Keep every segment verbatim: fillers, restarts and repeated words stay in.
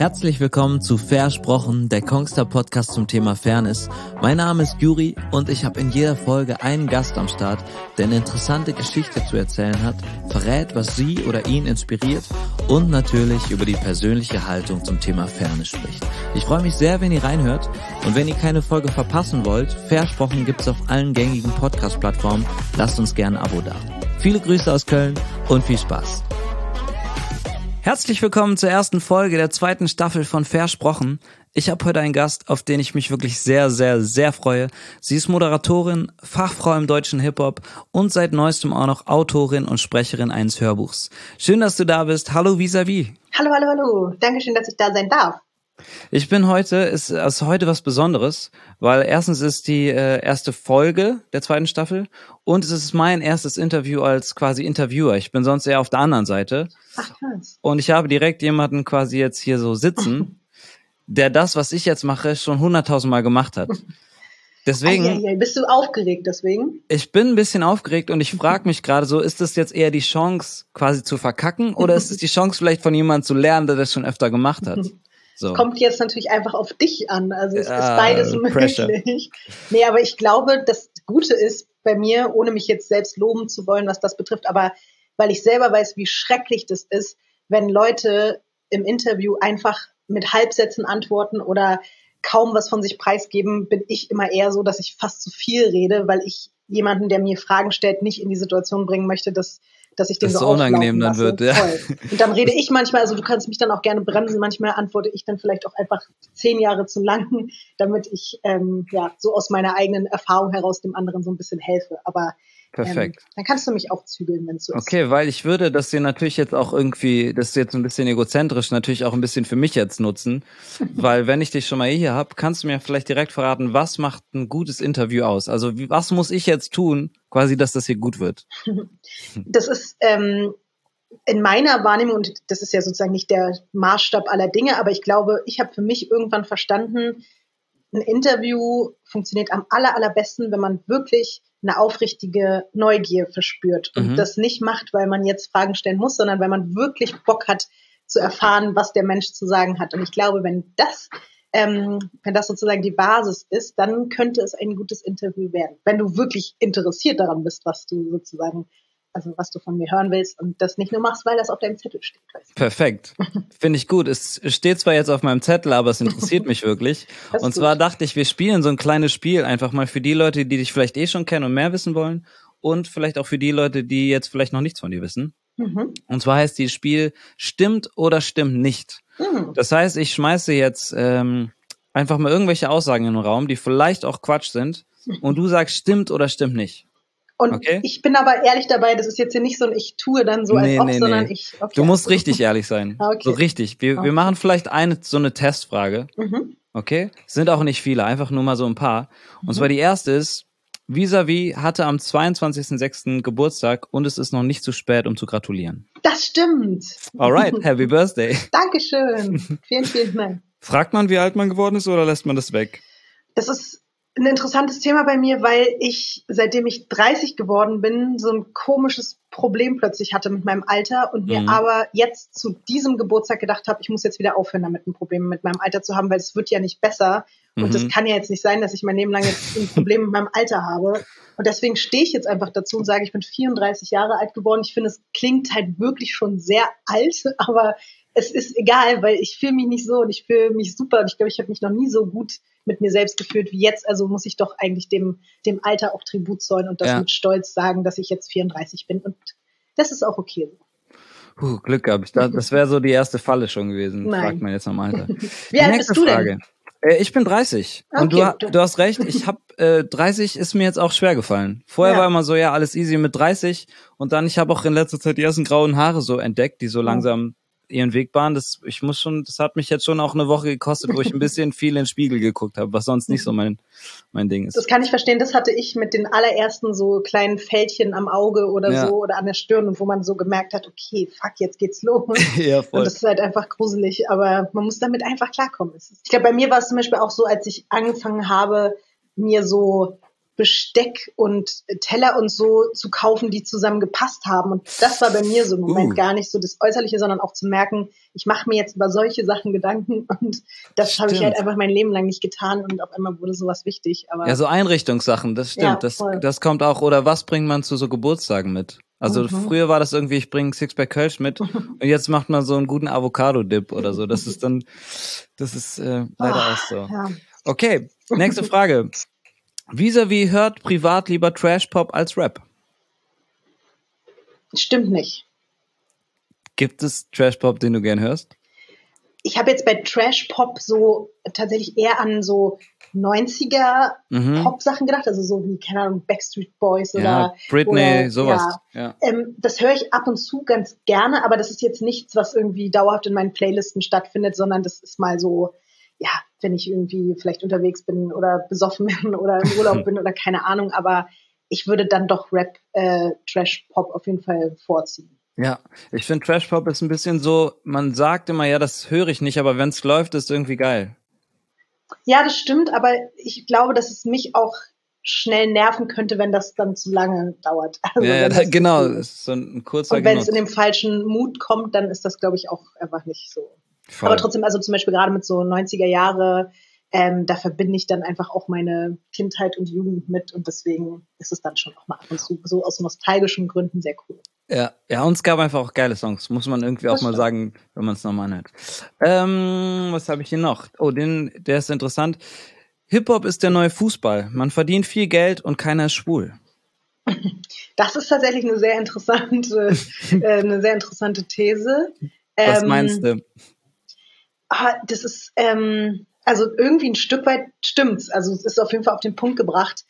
Herzlich willkommen zu Versprochen, der Kongstar-Podcast zum Thema Fairness. Mein Name ist Juri und ich habe in jeder Folge einen Gast am Start, der eine interessante Geschichte zu erzählen hat, verrät, was sie oder ihn inspiriert und natürlich über die persönliche Haltung zum Thema Fairness spricht. Ich freue mich sehr, wenn ihr reinhört und wenn ihr keine Folge verpassen wollt, Versprochen gibt's auf allen gängigen Podcast-Plattformen. Lasst uns gerne ein Abo da. Viele Grüße aus Köln und viel Spaß. Herzlich willkommen zur ersten Folge der zweiten Staffel von Versprochen. Ich habe heute einen Gast, auf den ich mich wirklich sehr, sehr, sehr freue. Sie ist Moderatorin, Fachfrau im deutschen Hip-Hop und seit neuestem auch noch Autorin und Sprecherin eines Hörbuchs. Schön, dass du da bist. Hallo Vis-a-vis. Hallo, hallo, hallo. Dankeschön, dass ich da sein darf. Ich bin heute, ist also heute was Besonderes, weil erstens ist die äh, erste Folge der zweiten Staffel und es ist mein erstes Interview als quasi Interviewer. Ich bin sonst eher auf der anderen Seite. Ach, krass. Und ich habe direkt jemanden quasi jetzt hier so sitzen, der das, was ich jetzt mache, schon hunderttausendmal gemacht hat. Deswegen. Ai, ai, ai. Bist du aufgeregt deswegen? Ich bin ein bisschen aufgeregt und ich frage mich gerade so, ist das jetzt eher die Chance quasi zu verkacken oder ist es die Chance vielleicht von jemandem zu lernen, der das schon öfter gemacht hat? So. Kommt jetzt natürlich einfach auf dich an. Also es Ja, ist beides Pressure. möglich. Nee, aber ich glaube, das Gute ist bei mir, ohne mich jetzt selbst loben zu wollen, was das betrifft, aber weil ich selber weiß, wie schrecklich das ist, wenn Leute im Interview einfach mit Halbsätzen antworten oder kaum was von sich preisgeben, bin ich immer eher so, dass ich fast zu viel rede, weil ich jemanden, der mir Fragen stellt, nicht in die Situation bringen möchte, dass dass ich den das so so unangenehm dann lasse. wird, ja. Voll. Und dann rede ich manchmal, also du kannst mich dann auch gerne bremsen, manchmal antworte ich dann vielleicht auch einfach zehn Jahre zu lang, damit ich ähm, ja so aus meiner eigenen Erfahrung heraus dem anderen so ein bisschen helfe. Aber Perfekt. Ähm, dann kannst du mich auch zügeln, wenn es so ist. Okay, weil ich würde das dir natürlich jetzt auch irgendwie, das ist jetzt ein bisschen egozentrisch, natürlich auch ein bisschen für mich jetzt nutzen, weil wenn ich dich schon mal hier habe, kannst du mir vielleicht direkt verraten, was macht ein gutes Interview aus? Also wie, was muss ich jetzt tun, quasi, dass das hier gut wird? Das ist ähm, in meiner Wahrnehmung, und das ist ja sozusagen nicht der Maßstab aller Dinge, aber ich glaube, ich habe für mich irgendwann verstanden, ein Interview funktioniert am aller, allerbesten, wenn man wirklich eine aufrichtige Neugier verspürt und mhm. das nicht macht, weil man jetzt Fragen stellen muss, sondern weil man wirklich Bock hat zu erfahren, was der Mensch zu sagen hat. Und ich glaube, wenn das, ähm, wenn das sozusagen die Basis ist, dann könnte es ein gutes Interview werden. Wenn du wirklich interessiert daran bist, was du sozusagen, also was du von mir hören willst und das nicht nur machst, weil das auf deinem Zettel steht. Weißt du? Perfekt. Finde ich gut. Es steht zwar jetzt auf meinem Zettel, aber es interessiert mich wirklich. Und zwar gut. dachte ich, wir spielen so ein kleines Spiel einfach mal für die Leute, die dich vielleicht eh schon kennen und mehr wissen wollen und vielleicht auch für die Leute, die jetzt vielleicht noch nichts von dir wissen. Mhm. Und zwar heißt dieses Spiel Stimmt oder stimmt nicht. Mhm. Das heißt, ich schmeiße jetzt ähm, einfach mal irgendwelche Aussagen in den Raum, die vielleicht auch Quatsch sind und du sagst stimmt oder stimmt nicht. Und okay. ich bin aber ehrlich dabei, das ist jetzt hier nicht so ein ich tue dann so, als nee, ob, nee, sondern nee. ich... Okay. Du musst richtig ehrlich sein. Okay. So richtig. Wir, okay. wir machen vielleicht eine so eine Testfrage. Mhm. Okay? Sind auch nicht viele, einfach nur mal so ein paar. Und mhm. zwar die erste ist, Vis-a-vis hatte am zweiundzwanzigsten sechsten Geburtstag und es ist noch nicht zu spät, um zu gratulieren. Das stimmt. Alright, happy birthday. Dankeschön. Vielen, vielen Dank. Fragt man, wie alt man geworden ist oder lässt man das weg? Das ist ein interessantes Thema bei mir, weil ich, seitdem ich dreißig geworden bin, so ein komisches Problem plötzlich hatte mit meinem Alter und mir mhm. aber jetzt zu diesem Geburtstag gedacht habe, ich muss jetzt wieder aufhören, damit ein Problem mit meinem Alter zu haben, weil es wird ja nicht besser. Und mhm. das kann ja jetzt nicht sein, dass ich mein Leben lang jetzt ein Problem mit meinem Alter habe. Und deswegen stehe ich jetzt einfach dazu und sage, ich bin vierunddreißig Jahre alt geworden. Ich finde, es klingt halt wirklich schon sehr alt, aber es ist egal, weil ich fühle mich nicht so und ich fühle mich super. Und ich glaube, ich habe mich noch nie so gut mit mir selbst gefühlt wie jetzt. Also muss ich doch eigentlich dem, dem Alter auch Tribut zollen und das ja. mit Stolz sagen, dass ich jetzt vierunddreißig bin. Und das ist auch okay so. Puh, Glück gehabt. Ich dachte, das wäre so die erste Falle schon gewesen. Nein. Fragt man jetzt noch mal. Wie alt bist du Frage. denn? Äh, ich bin dreißig. Okay, und du, du hast recht, ich hab äh, dreißig ist mir jetzt auch schwer gefallen. Vorher ja. war immer so, ja, alles easy mit dreißig. Und dann, ich habe auch in letzter Zeit die ersten grauen Haare so entdeckt, die so oh. langsam ihren Weg bahnen. Das, ich muss schon, das hat mich jetzt schon auch eine Woche gekostet, wo ich ein bisschen viel in den Spiegel geguckt habe, was sonst nicht so mein mein Ding ist. Das kann ich verstehen. Das hatte ich mit den allerersten so kleinen Fältchen am Auge oder ja. so oder an der Stirn, und wo man so gemerkt hat, okay, fuck, jetzt geht's los. Ja, voll. Und das ist halt einfach gruselig, aber man muss damit einfach klarkommen. Ich glaube, bei mir war es zum Beispiel auch so, als ich angefangen habe, mir so Besteck und Teller und so zu kaufen, die zusammen gepasst haben. Und das war bei mir so im Moment uh. gar nicht so das Äußerliche, sondern auch zu merken, ich mache mir jetzt über solche Sachen Gedanken und das habe ich halt einfach mein Leben lang nicht getan und auf einmal wurde sowas wichtig. Aber ja, so Einrichtungssachen, das stimmt. Ja, das, das kommt auch. Oder was bringt man zu so Geburtstagen mit? Also mhm. früher war das irgendwie, ich bringe ein Sixpack Kölsch mit und jetzt macht man so einen guten Avocado-Dip oder so. Das ist dann, das ist äh, leider oh, auch so. Ja. Okay, nächste Frage. Vis-à-vis hört privat lieber Trash-Pop als Rap? Stimmt nicht. Gibt es Trash-Pop, den du gern hörst? Ich habe jetzt bei Trash-Pop so tatsächlich eher an so neunziger mhm. Pop-Sachen gedacht, also so wie, keine Ahnung, Backstreet Boys oder ja, Britney, oder, sowas. Ja. Ja. Ähm, das höre ich ab und zu ganz gerne, aber das ist jetzt nichts, was irgendwie dauerhaft in meinen Playlisten stattfindet, sondern das ist mal so, ja, wenn ich irgendwie vielleicht unterwegs bin oder besoffen bin oder im Urlaub bin oder keine Ahnung, aber ich würde dann doch Rap, äh, Trash-Pop auf jeden Fall vorziehen. Ja, ich finde Trash-Pop ist ein bisschen so, man sagt immer, ja, das höre ich nicht, aber wenn es läuft, ist irgendwie geil. Ja, das stimmt, aber ich glaube, dass es mich auch schnell nerven könnte, wenn das dann zu lange dauert. Also ja, da, genau, das ist so ein kurzer Und wenn es in dem falschen Mut kommt, dann ist das, glaube ich, auch einfach nicht so. Voll. Aber trotzdem, also zum Beispiel gerade mit so neunziger Jahre, ähm, da verbinde ich dann einfach auch meine Kindheit und Jugend mit und deswegen ist es dann schon auch mal ab und zu so aus nostalgischen Gründen sehr cool. Ja, ja, und es gab einfach auch geile Songs, muss man irgendwie das auch mal sagen, wenn man es nochmal anhört. Ähm, was habe ich hier noch? Oh, den, der ist interessant. Hip-Hop ist der neue Fußball. Man verdient viel Geld und keiner ist schwul. Das ist tatsächlich eine sehr interessante, äh, eine sehr interessante These. Was ähm, meinst du? Ah, das ist, ähm, also irgendwie ein Stück weit stimmt's. Also es ist auf jeden Fall auf den Punkt gebracht.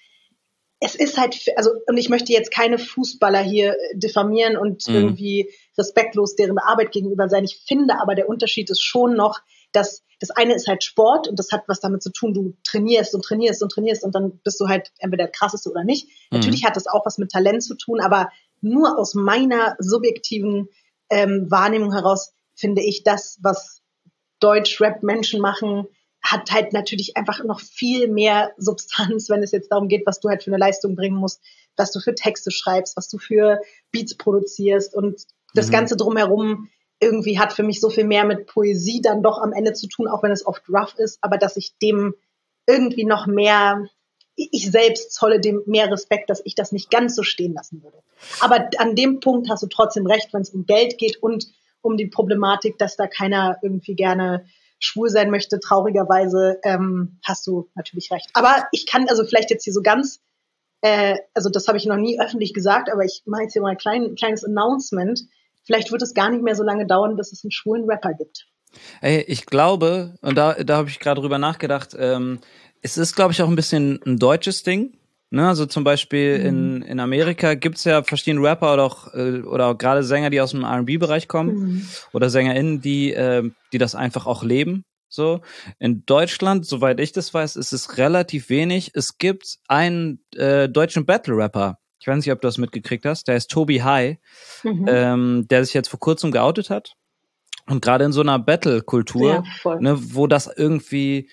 Es ist halt, also, und ich möchte jetzt keine Fußballer hier diffamieren und mhm. irgendwie respektlos deren Arbeit gegenüber sein. Ich finde aber, der Unterschied ist schon noch, dass das eine ist halt Sport und das hat was damit zu tun, du trainierst und trainierst und trainierst und dann bist du halt entweder der Krasseste oder nicht. Mhm. Natürlich hat das auch was mit Talent zu tun, aber nur aus meiner subjektiven ähm, Wahrnehmung heraus finde ich das, was Deutsch-Rap-Menschen machen, hat halt natürlich einfach noch viel mehr Substanz, wenn es jetzt darum geht, was du halt für eine Leistung bringen musst, was du für Texte schreibst, was du für Beats produzierst und das mhm. Ganze drumherum irgendwie hat für mich so viel mehr mit Poesie dann doch am Ende zu tun, auch wenn es oft rough ist, aber dass ich dem irgendwie noch mehr, ich selbst zolle dem mehr Respekt, dass ich das nicht ganz so stehen lassen würde. Aber an dem Punkt hast du trotzdem recht, wenn es um Geld geht und um die Problematik, dass da keiner irgendwie gerne schwul sein möchte, traurigerweise, ähm, hast du natürlich recht. Aber ich kann also vielleicht jetzt hier so ganz, äh, also das habe ich noch nie öffentlich gesagt, aber ich mache jetzt hier mal ein klein, kleines Announcement. Vielleicht wird es gar nicht mehr so lange dauern, bis es einen schwulen Rapper gibt. Ey, ich glaube, und da, da habe ich gerade drüber nachgedacht, ähm, es ist, glaube ich, auch ein bisschen ein deutsches Ding. Ne, also zum Beispiel mhm. in, in Amerika gibt's ja verschiedene Rapper oder auch, äh, oder auch gerade Sänger, die aus dem R and B-Bereich kommen mhm. oder SängerInnen, die, äh, die das einfach auch leben. So. In Deutschland, soweit ich das weiß, ist es relativ wenig. Es gibt einen äh, deutschen Battle-Rapper, ich weiß nicht, ob du das mitgekriegt hast, der ist Tobi High, mhm. ähm, der sich jetzt vor kurzem geoutet hat. Und gerade in so einer Battle-Kultur, ja, ne, wo das irgendwie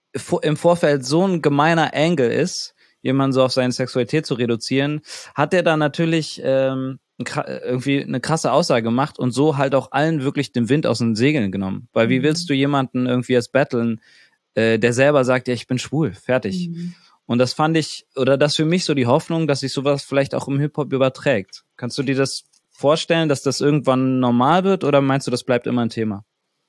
im Vorfeld so ein gemeiner Angle ist, jemanden so auf seine Sexualität zu reduzieren, hat er da natürlich ähm, irgendwie eine krasse Aussage gemacht und so halt auch allen wirklich den Wind aus den Segeln genommen. Weil mhm. wie willst du jemanden irgendwie jetzt battlen, äh, der selber sagt, ja, ich bin schwul, fertig. Mhm. Und das fand ich, oder das für mich so die Hoffnung, dass sich sowas vielleicht auch im Hip-Hop überträgt. Kannst du dir das vorstellen, dass das irgendwann normal wird oder meinst du, das bleibt immer ein Thema?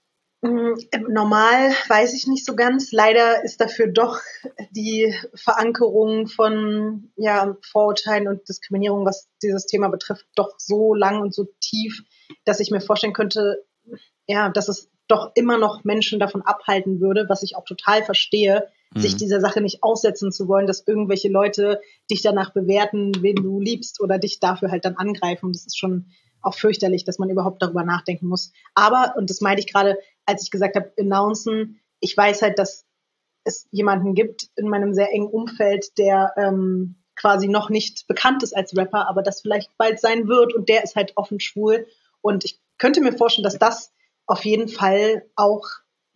Normal weiß ich nicht so ganz. Leider ist dafür doch die Verankerung von ja, Vorurteilen und Diskriminierung, was dieses Thema betrifft, doch so lang und so tief, dass ich mir vorstellen könnte, ja, dass es doch immer noch Menschen davon abhalten würde, was ich auch total verstehe, mhm. sich dieser Sache nicht aussetzen zu wollen, dass irgendwelche Leute dich danach bewerten, wen du liebst oder dich dafür halt dann angreifen. Das ist schon auch fürchterlich, dass man überhaupt darüber nachdenken muss. Aber, und das meinte ich gerade, als ich gesagt habe, announcen, ich weiß halt, dass es jemanden gibt in meinem sehr engen Umfeld, der ähm, quasi noch nicht bekannt ist als Rapper, aber das vielleicht bald sein wird und der ist halt offen schwul. Und ich könnte mir vorstellen, dass das auf jeden Fall auch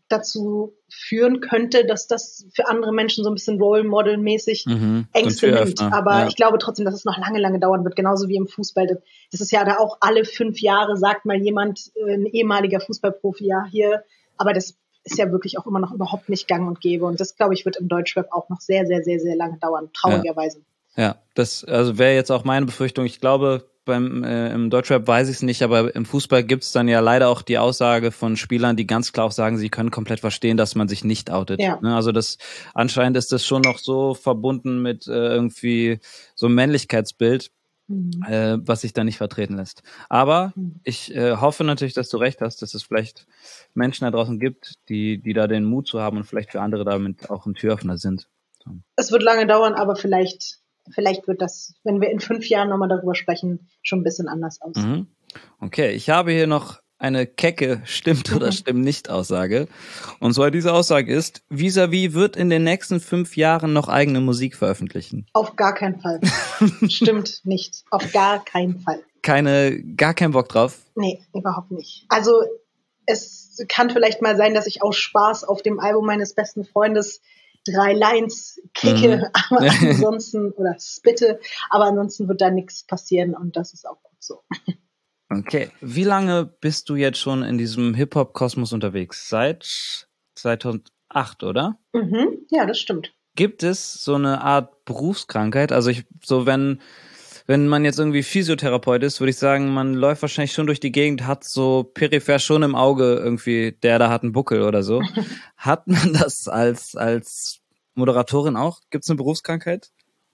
dazu führen könnte, dass das für andere Menschen so ein bisschen Role Model-mäßig Mhm. Ängste nimmt. Aber ja. ich glaube trotzdem, dass es noch lange, lange dauern wird, genauso wie im Fußball. Das ist ja da auch alle fünf Jahre, sagt mal jemand, ein ehemaliger Fußballprofi, ja, hier. Aber das ist ja wirklich auch immer noch überhaupt nicht gang und gäbe. Und das, glaube ich, wird im Deutschrap auch noch sehr, sehr, sehr, sehr lange dauern, traurigerweise. Ja, ja, das also wäre jetzt auch meine Befürchtung. Ich glaube, beim äh, im Deutschrap weiß ich es nicht, aber im Fußball gibt's dann ja leider auch die Aussage von Spielern, die ganz klar auch sagen, sie können komplett verstehen, dass man sich nicht outet. Ja. Ne? Also das anscheinend ist das schon noch so verbunden mit äh, irgendwie so einem Männlichkeitsbild, mhm. äh, was sich da nicht vertreten lässt. Aber mhm. ich äh, hoffe natürlich, dass du recht hast, dass es vielleicht Menschen da draußen gibt, die die da den Mut zu haben und vielleicht für andere damit auch ein Türöffner sind. So. Es wird lange dauern, aber vielleicht Vielleicht wird das, wenn wir in fünf Jahren nochmal darüber sprechen, schon ein bisschen anders aus. Mhm. Okay, ich habe hier noch eine kecke Stimmt oder Stimmt nicht Aussage. Und zwar diese Aussage ist, Vis-a-vis wird in den nächsten fünf Jahren noch eigene Musik veröffentlichen. Auf gar keinen Fall. Stimmt nicht. Auf gar keinen Fall. Keine, gar keinen Bock drauf? Nee, überhaupt nicht. Also es kann vielleicht mal sein, dass ich aus Spaß auf dem Album meines besten Freundes drei Lines kicke, mhm. aber ansonsten, oder spitte, aber ansonsten wird da nichts passieren und das ist auch gut so. Okay. Wie lange bist du jetzt schon in diesem Hip-Hop-Kosmos unterwegs? Seit zweitausendacht, oder? Mhm. Ja, das stimmt. Gibt es so eine Art Berufskrankheit? Also ich, so wenn, wenn man jetzt irgendwie Physiotherapeut ist, würde ich sagen, man läuft wahrscheinlich schon durch die Gegend, hat so peripher schon im Auge irgendwie, der da hat einen Buckel oder so. Hat man das als, als Moderatorin auch? Gibt es eine Berufskrankheit?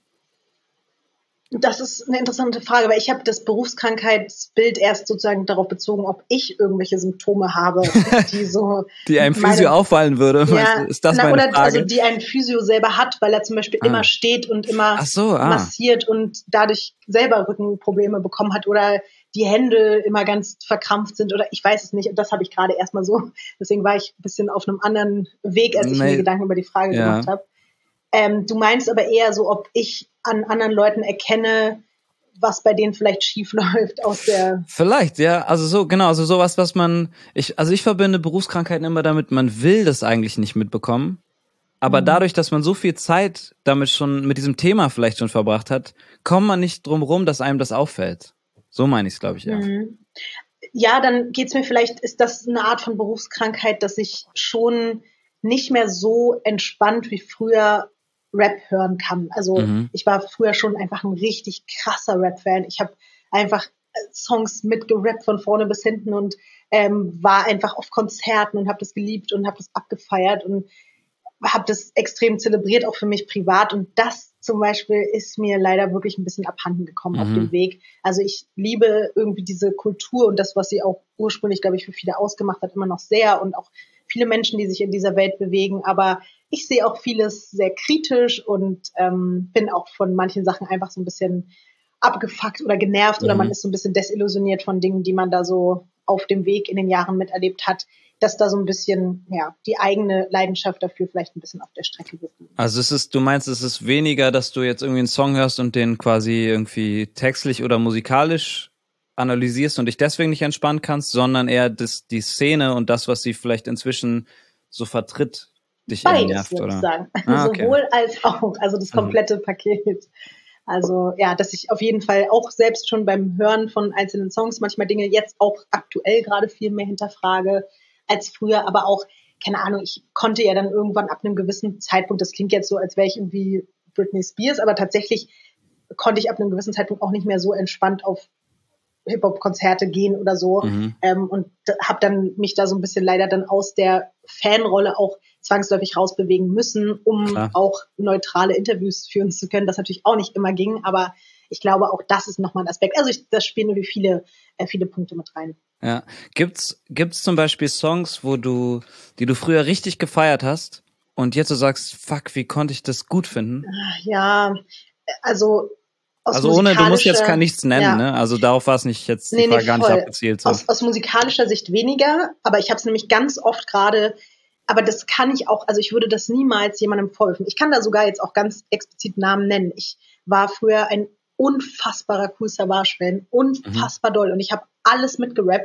Das ist eine interessante Frage, weil ich habe das Berufskrankheitsbild erst sozusagen darauf bezogen, ob ich irgendwelche Symptome habe, die so die einem Physio meine, auffallen würde. Ja, ist das na, meine oder Frage? Also die ein Physio selber hat, weil er zum Beispiel ah. immer steht und immer Ach so, ah. massiert und dadurch selber Rückenprobleme bekommen hat oder die Hände immer ganz verkrampft sind oder ich weiß es nicht. Und das habe ich gerade erstmal so. Deswegen war ich ein bisschen auf einem anderen Weg, als ich nee. mir Gedanken über die Frage ja. gemacht habe. Ähm, du meinst aber eher so, ob ich an anderen Leuten erkenne, was bei denen vielleicht schief läuft aus der... Vielleicht, ja, also so, genau, also sowas, was man, ich, also ich verbinde Berufskrankheiten immer damit, man will das eigentlich nicht mitbekommen, aber mhm. dadurch, dass man so viel Zeit damit schon, mit diesem Thema vielleicht schon verbracht hat, kommt man nicht drum rum, dass einem das auffällt. So meine ich es, glaube ich, ja. Mhm. Ja, dann geht's mir vielleicht, ist das eine Art von Berufskrankheit, dass ich schon nicht mehr so entspannt wie früher Rap hören kann. Also mhm. ich war früher schon einfach ein richtig krasser Rap-Fan. Ich habe einfach Songs mitgerappt von vorne bis hinten und ähm, war einfach auf Konzerten und habe das geliebt und habe das abgefeiert und habe das extrem zelebriert, auch für mich privat. Und das zum Beispiel ist mir leider wirklich ein bisschen abhanden gekommen mhm. auf dem Weg. Also ich liebe irgendwie diese Kultur und das, was sie auch ursprünglich, glaube ich, für viele ausgemacht hat, immer noch sehr und auch viele Menschen, die sich in dieser Welt bewegen. Aber ich sehe auch vieles sehr kritisch und ähm, bin auch von manchen Sachen einfach so ein bisschen abgefuckt oder genervt mhm. oder man ist so ein bisschen desillusioniert von Dingen, die man da so auf dem Weg in den Jahren miterlebt hat, dass da so ein bisschen, ja, die eigene Leidenschaft dafür vielleicht ein bisschen auf der Strecke geblieben ist. Also es ist, du meinst, es ist weniger, dass du jetzt irgendwie einen Song hörst und den quasi irgendwie textlich oder musikalisch analysierst und dich deswegen nicht entspannen kannst, sondern eher das, die Szene und das, was sie vielleicht inzwischen so vertritt, dich Beides, nervt, würde oder? ich sagen. Ah, okay. Sowohl als auch, also das komplette mhm. Paket. Also ja, dass ich auf jeden Fall auch selbst schon beim Hören von einzelnen Songs manchmal Dinge jetzt auch aktuell gerade viel mehr hinterfrage als früher, aber auch, keine Ahnung, ich konnte ja dann irgendwann ab einem gewissen Zeitpunkt, das klingt jetzt so, als wäre ich irgendwie Britney Spears, aber tatsächlich konnte ich ab einem gewissen Zeitpunkt auch nicht mehr so entspannt auf Hip-Hop-Konzerte gehen oder so mhm. ähm, und habe dann mich da so ein bisschen leider dann aus der Fanrolle auch zwangsläufig rausbewegen müssen, um Klar. auch neutrale Interviews führen zu können, was natürlich auch nicht immer ging, aber ich glaube, auch das ist nochmal ein Aspekt. Also ich, das spielen nur viele, äh, viele Punkte mit rein. Ja, gibt's gibt's zum Beispiel Songs, wo du, die du früher richtig gefeiert hast und jetzt du sagst, fuck, wie konnte ich das gut finden? Ja, also aus also ohne, du musst jetzt gar nichts nennen, ja. ne? Also darauf war es nicht jetzt nee, die Frage nee, gar nicht abgezielt. So. Aus, aus musikalischer Sicht weniger, aber ich habe es nämlich ganz oft gerade, aber das kann ich auch, also ich würde das niemals jemandem vorwerfen. Ich kann da sogar jetzt auch ganz explizit Namen nennen. Ich war früher ein unfassbarer Kool Savas-Fan, unfassbar mhm. doll und ich habe alles mitgerappt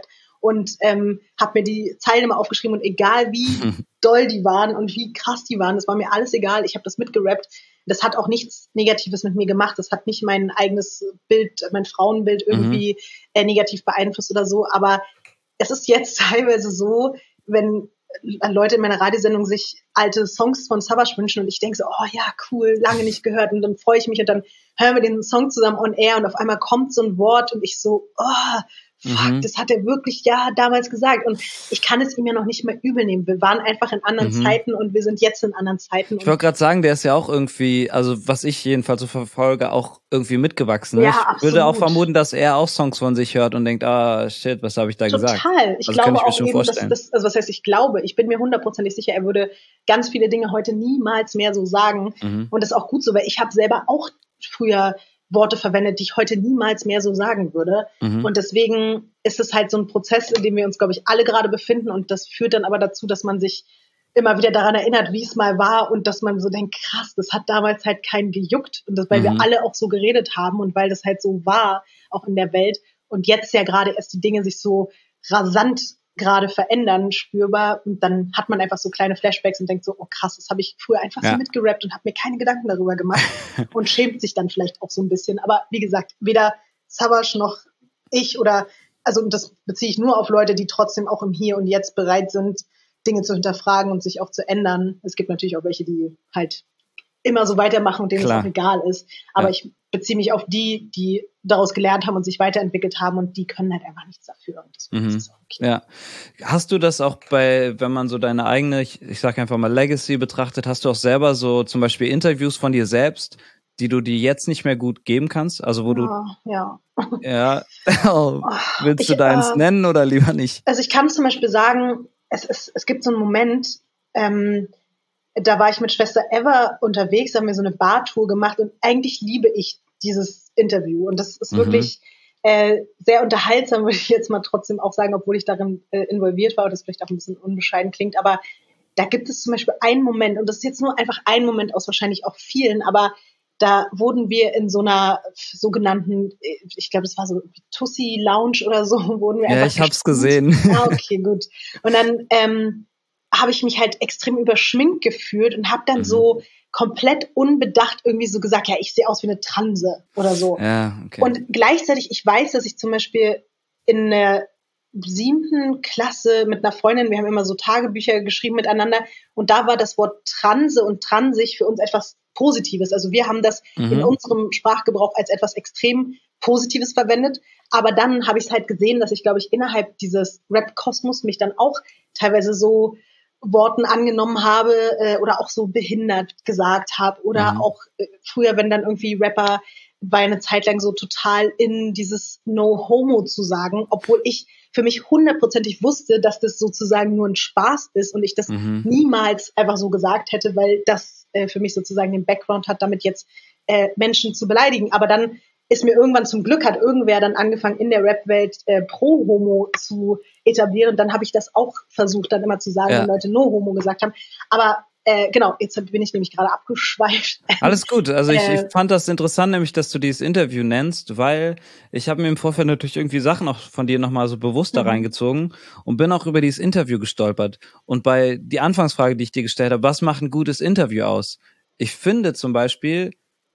und ähm, habe mir die Zeilen immer aufgeschrieben und egal wie doll die waren und wie krass die waren, das war mir alles egal. Ich habe das mitgerappt. Das hat auch nichts Negatives mit mir gemacht. Das hat nicht mein eigenes Bild, mein Frauenbild irgendwie mhm. äh, negativ beeinflusst oder so. Aber es ist jetzt teilweise so, wenn Leute in meiner Radiosendung sich alte Songs von Savage wünschen und ich denke so, oh ja, cool, lange nicht gehört und dann freue ich mich und dann hören wir den Song zusammen on air und auf einmal kommt so ein Wort und ich so, oh, fuck, mhm. das hat er wirklich ja damals gesagt und ich kann es ihm ja noch nicht mehr übel nehmen. Wir waren einfach in anderen mhm. Zeiten und wir sind jetzt in anderen Zeiten. Ich wollte gerade sagen, der ist ja auch irgendwie, also was ich jedenfalls so verfolge, auch irgendwie mitgewachsen. Ja, ich absolut. würde auch vermuten, dass er auch Songs von sich hört und denkt, ah, shit, was habe ich da Total. gesagt? Total. Ich also glaube ich auch eben, dass das, also was heißt ich glaube, ich bin mir hundertprozentig sicher, er würde ganz viele Dinge heute niemals mehr so sagen mhm. und das ist auch gut so, weil ich habe selber auch früher Worte verwendet, die ich heute niemals mehr so sagen würde. Mhm. Und deswegen ist es halt so ein Prozess, in dem wir uns, glaube ich, alle gerade befinden. Und das führt dann aber dazu, dass man sich immer wieder daran erinnert, wie es mal war und dass man so denkt, krass, das hat damals halt keinen gejuckt. Und das, weil mhm. wir alle auch so geredet haben und weil das halt so war, auch in der Welt. Und jetzt ja gerade erst die Dinge sich so rasant gerade verändern, spürbar. Und dann hat man einfach so kleine Flashbacks und denkt so, oh krass, das habe ich früher einfach ja. so mitgerappt und habe mir keine Gedanken darüber gemacht und schämt sich dann vielleicht auch so ein bisschen. Aber wie gesagt, weder Savage noch ich oder, also und das beziehe ich nur auf Leute, die trotzdem auch im Hier und Jetzt bereit sind, Dinge zu hinterfragen und sich auch zu ändern. Es gibt natürlich auch welche, die halt immer so weitermachen und denen Klar. es auch egal ist. Aber ja. ich beziehe mich auf die, die daraus gelernt haben und sich weiterentwickelt haben und die können halt einfach nichts dafür. Und das mhm. ist auch okay. Ja. Hast du das auch bei, wenn man so deine eigene, ich, ich sag einfach mal Legacy betrachtet, hast du auch selber so zum Beispiel Interviews von dir selbst, die du dir jetzt nicht mehr gut geben kannst? Also wo ja, du... Ja, ja. oh, willst ich, du deins äh, nennen oder lieber nicht? Also ich kann zum Beispiel sagen, es, es, es gibt so einen Moment, ähm, da war ich mit Schwester Eva unterwegs, haben wir so eine Bartour gemacht und eigentlich liebe ich dieses Interview und das ist mhm. wirklich äh, sehr unterhaltsam, würde ich jetzt mal trotzdem auch sagen, obwohl ich darin äh, involviert war und das vielleicht auch ein bisschen unbescheiden klingt, aber da gibt es zum Beispiel einen Moment und das ist jetzt nur einfach ein Moment aus wahrscheinlich auch vielen, aber da wurden wir in so einer sogenannten, ich glaube, das war so Tussi Lounge oder so, wurden wir ja, einfach ich hab's gesehen. Ah, okay, gut. Und dann ähm, habe ich mich halt extrem überschminkt gefühlt und habe dann mhm. so komplett unbedacht irgendwie so gesagt, ja, ich sehe aus wie eine Transe oder so. Ja, okay. Und gleichzeitig, ich weiß, dass ich zum Beispiel in der siebten Klasse mit einer Freundin, wir haben immer so Tagebücher geschrieben miteinander und da war das Wort Transe und Transig für uns etwas Positives. Also wir haben das mhm. in unserem Sprachgebrauch als etwas extrem Positives verwendet. Aber dann habe ich es halt gesehen, dass ich, glaube ich, innerhalb dieses Rap-Kosmos mich dann auch teilweise so Worten angenommen habe äh, oder auch so behindert gesagt habe. Oder mhm. auch äh, früher, wenn dann irgendwie Rapper war eine Zeit lang so total in dieses No-Homo zu sagen, obwohl ich für mich hundertprozentig wusste, dass das sozusagen nur ein Spaß ist und ich das mhm. niemals einfach so gesagt hätte, weil das äh, für mich sozusagen den Background hat, damit jetzt äh, Menschen zu beleidigen. Aber dann ist mir irgendwann zum Glück, hat irgendwer dann angefangen, in der Rap-Welt äh, Pro-Homo zu etablieren. Dann habe ich das auch versucht, dann immer zu sagen, ja. wenn Leute No-Homo gesagt haben. Aber Äh, genau, jetzt bin ich nämlich gerade abgeschweift. Alles gut, also ich, äh, ich fand das interessant, nämlich, dass du dieses Interview nennst, weil ich habe mir im Vorfeld natürlich irgendwie Sachen auch von dir nochmal so bewusst da mhm. reingezogen und bin auch über dieses Interview gestolpert. Und bei die Anfangsfrage, die ich dir gestellt habe, was macht ein gutes Interview aus? Ich finde zum Beispiel,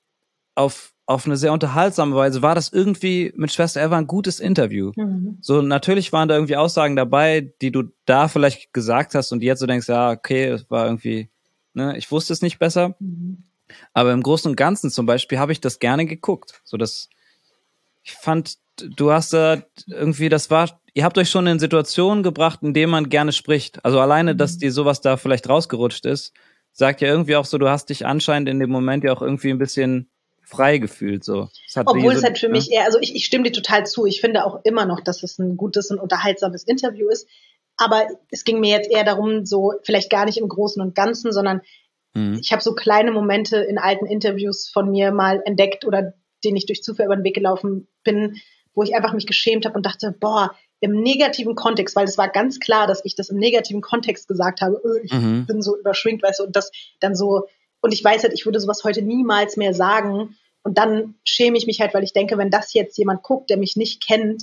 auf auf eine sehr unterhaltsame Weise war das irgendwie mit Schwester Eva ein gutes Interview. Mhm. So, natürlich waren da irgendwie Aussagen dabei, die du da vielleicht gesagt hast und jetzt so denkst, ja, okay, es war irgendwie, ne, ich wusste es nicht besser. Mhm. Aber im Großen und Ganzen zum Beispiel habe ich das gerne geguckt. So, das, ich fand, du hast da irgendwie, das war, ihr habt euch schon in Situationen gebracht, in denen man gerne spricht. Also alleine, mhm. dass dir sowas da vielleicht rausgerutscht ist, sagt ja irgendwie auch so, du hast dich anscheinend in dem Moment ja auch irgendwie ein bisschen frei gefühlt, so. Es hat Obwohl so, es halt für ne? mich eher, also ich, ich stimme dir total zu. Ich finde auch immer noch, dass es ein gutes und unterhaltsames Interview ist. Aber es ging mir jetzt eher darum, so vielleicht gar nicht im Großen und Ganzen, sondern mhm. ich habe so kleine Momente in alten Interviews von mir mal entdeckt oder denen ich durch Zufall über den Weg gelaufen bin, wo ich einfach mich geschämt habe und dachte, boah, im negativen Kontext, weil es war ganz klar, dass ich das im negativen Kontext gesagt habe, öh, ich mhm. bin so überschwingt, weißt du, und das dann so, und ich weiß halt, ich würde sowas heute niemals mehr sagen und dann schäme ich mich halt, weil ich denke, wenn das jetzt jemand guckt, der mich nicht kennt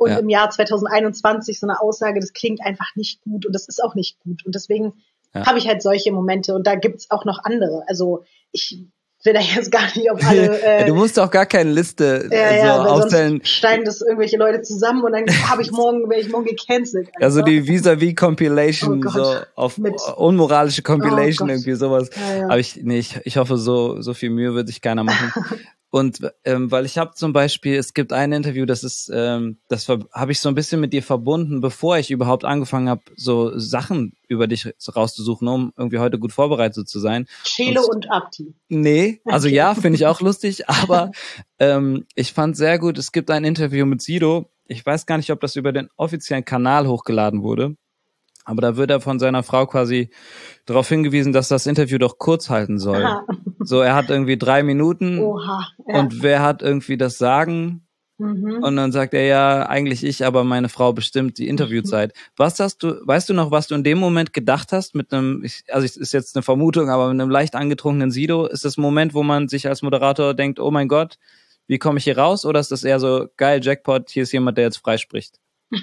Und ja. im Jahr zwanzig einundzwanzig so eine Aussage, das klingt einfach nicht gut und das ist auch nicht gut. Und deswegen ja. habe ich halt solche Momente und da gibt's auch noch andere. Also ich will da jetzt gar nicht auf alle... Äh, du musst auch gar keine Liste ja, so ja, weil aufstellen. Sonst steigen das irgendwelche Leute zusammen und dann habe ich morgen, werde ich morgen gecancelt. Einfach. Also die Vis-a-vis Compilation, oh so auf Mit, unmoralische Compilation, oh irgendwie sowas. Ja, ja. Aber ich, nee, ich, ich hoffe, so so viel Mühe wird sich keiner machen. Und ähm, weil ich habe zum Beispiel, es gibt ein Interview, das ist, ähm, das habe ich so ein bisschen mit dir verbunden, bevor ich überhaupt angefangen habe, so Sachen über dich rauszusuchen, um irgendwie heute gut vorbereitet zu sein. Chelo und, und Abdi. Nee, also okay. ja, finde ich auch lustig, aber ähm, ich fand sehr gut, es gibt ein Interview mit Sido, ich weiß gar nicht, ob das über den offiziellen Kanal hochgeladen wurde, aber da wird er von seiner Frau quasi darauf hingewiesen, dass das Interview doch kurz halten soll. Aha. So, er hat irgendwie drei Minuten Oha, ja. und wer hat irgendwie das Sagen? Mhm. Und dann sagt er, ja, eigentlich ich, aber meine Frau bestimmt die Interviewzeit. Mhm. Was hast du, weißt du noch, was du in dem Moment gedacht hast mit einem, ich, also es ist jetzt eine Vermutung, aber mit einem leicht angetrunkenen Sido? Ist das ein Moment, wo man sich als Moderator denkt, oh mein Gott, wie komme ich hier raus? Oder ist das eher so, geil, Jackpot, hier ist jemand, der jetzt freispricht?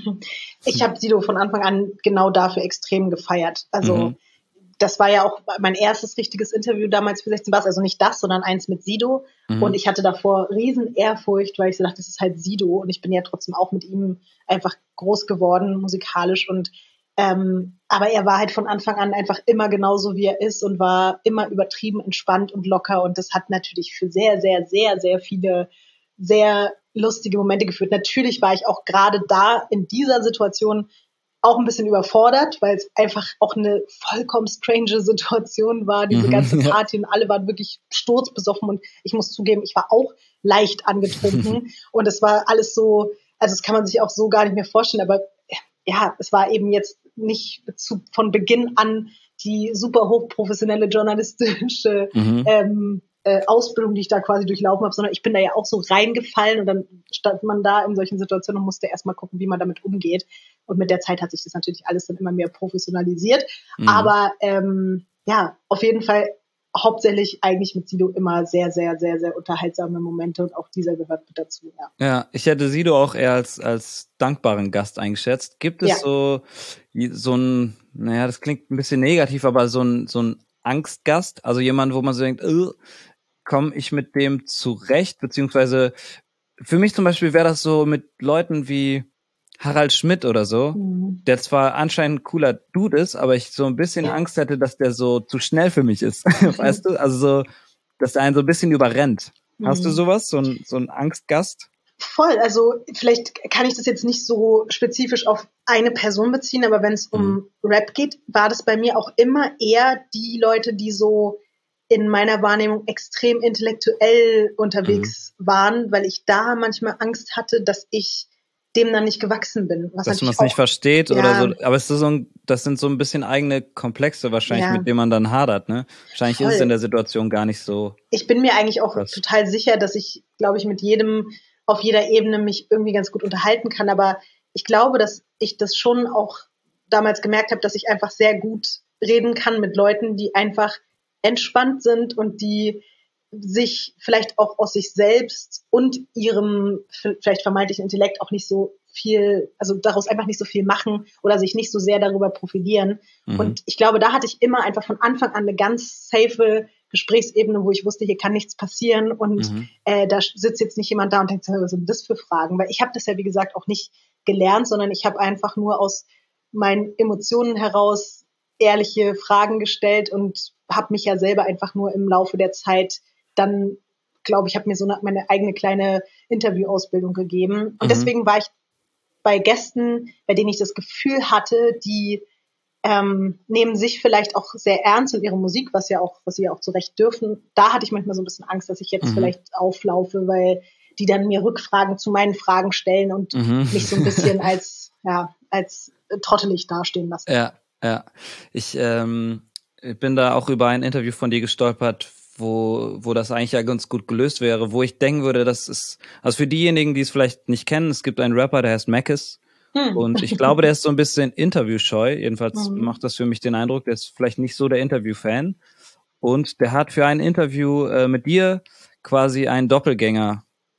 Ich habe Sido von Anfang an genau dafür extrem gefeiert. Also mhm. das war ja auch mein erstes richtiges Interview damals für sechzehn Bars, also nicht das, sondern eins mit Sido. Mhm. Und ich hatte davor riesen Ehrfurcht, weil ich so dachte, das ist halt Sido. Und ich bin ja trotzdem auch mit ihm einfach groß geworden, musikalisch. Und ähm, aber er war halt von Anfang an einfach immer genauso, wie er ist und war immer übertrieben entspannt und locker. Und das hat natürlich für sehr, sehr, sehr, sehr viele sehr lustige Momente geführt. Natürlich war ich auch gerade da in dieser Situation auch ein bisschen überfordert, weil es einfach auch eine vollkommen strange Situation war, diese mhm, ganze Party ja. und alle waren wirklich sturzbesoffen und ich muss zugeben, ich war auch leicht angetrunken und es war alles so, also das kann man sich auch so gar nicht mehr vorstellen, aber ja, es war eben jetzt nicht zu, von Beginn an die super hochprofessionelle journalistische mhm. ähm, äh, Ausbildung, die ich da quasi durchlaufen habe, sondern ich bin da ja auch so reingefallen und dann stand man da in solchen Situationen und musste erstmal gucken, wie man damit umgeht. Und mit der Zeit hat sich das natürlich alles dann immer mehr professionalisiert. Mhm. Aber ähm, ja, auf jeden Fall hauptsächlich eigentlich mit Sido immer sehr, sehr, sehr, sehr unterhaltsame Momente und auch dieser gehört mit dazu. Ja, ja ich hätte Sido auch eher als als dankbaren Gast eingeschätzt. Gibt es ja. so so ein, naja, das klingt ein bisschen negativ, aber so ein so ein Angstgast, also jemand, wo man so denkt, äh, komme ich mit dem zurecht, beziehungsweise für mich zum Beispiel wäre das so mit Leuten wie Harald Schmidt oder so, mhm. der zwar anscheinend ein cooler Dude ist, aber ich so ein bisschen ja. Angst hätte, dass der so zu schnell für mich ist, weißt du? Also so, dass der einen so ein bisschen überrennt. Mhm. Hast du sowas, so ein, so ein Angstgast? Voll, also vielleicht kann ich das jetzt nicht so spezifisch auf eine Person beziehen, aber wenn es um mhm. Rap geht, war das bei mir auch immer eher die Leute, die so in meiner Wahrnehmung extrem intellektuell unterwegs mhm. waren, weil ich da manchmal Angst hatte, dass ich dem dann nicht gewachsen bin. Was dass man es nicht versteht ja. oder so. Aber es ist so ein, das sind so ein bisschen eigene Komplexe wahrscheinlich, ja. mit denen man dann hadert, ne? Wahrscheinlich Voll. Ist es in der Situation gar nicht so. Ich bin mir eigentlich auch krass. Total sicher, dass ich, glaube ich, mit jedem auf jeder Ebene mich irgendwie ganz gut unterhalten kann. Aber ich glaube, dass ich das schon auch damals gemerkt habe, dass ich einfach sehr gut reden kann mit Leuten, die einfach entspannt sind und die sich vielleicht auch aus sich selbst und ihrem vielleicht vermeintlichen Intellekt auch nicht so viel, also daraus einfach nicht so viel machen oder sich nicht so sehr darüber profilieren. Mhm. Und ich glaube, da hatte ich immer einfach von Anfang an eine ganz safe Gesprächsebene, wo ich wusste, hier kann nichts passieren und mhm. äh, da sitzt jetzt nicht jemand da und denkt, was sind das für Fragen? Weil ich habe das ja, wie gesagt, auch nicht gelernt, sondern ich habe einfach nur aus meinen Emotionen heraus ehrliche Fragen gestellt und habe mich ja selber einfach nur im Laufe der Zeit dann, glaube ich, habe mir so eine, meine eigene kleine Interviewausbildung gegeben. Und mhm. deswegen war ich bei Gästen, bei denen ich das Gefühl hatte, die ähm, nehmen sich vielleicht auch sehr ernst in ihre Musik, was ja auch, was sie ja auch zu Recht dürfen. Da hatte ich manchmal so ein bisschen Angst, dass ich jetzt mhm. vielleicht auflaufe, weil die dann mir Rückfragen zu meinen Fragen stellen und mhm. mich so ein bisschen als, ja, als trottelig dastehen lassen. Ja, ja. Ich ähm, bin da auch über ein Interview von dir gestolpert, wo wo das eigentlich ja ganz gut gelöst wäre, wo ich denken würde, das ist, also für diejenigen, die es vielleicht nicht kennen, es gibt einen Rapper, der heißt Mackes hm. und ich glaube, der ist so ein bisschen interviewscheu, jedenfalls mhm. macht das für mich den Eindruck, der ist vielleicht nicht so der Interview-Fan und der hat für ein Interview äh, mit dir quasi einen Doppelgänger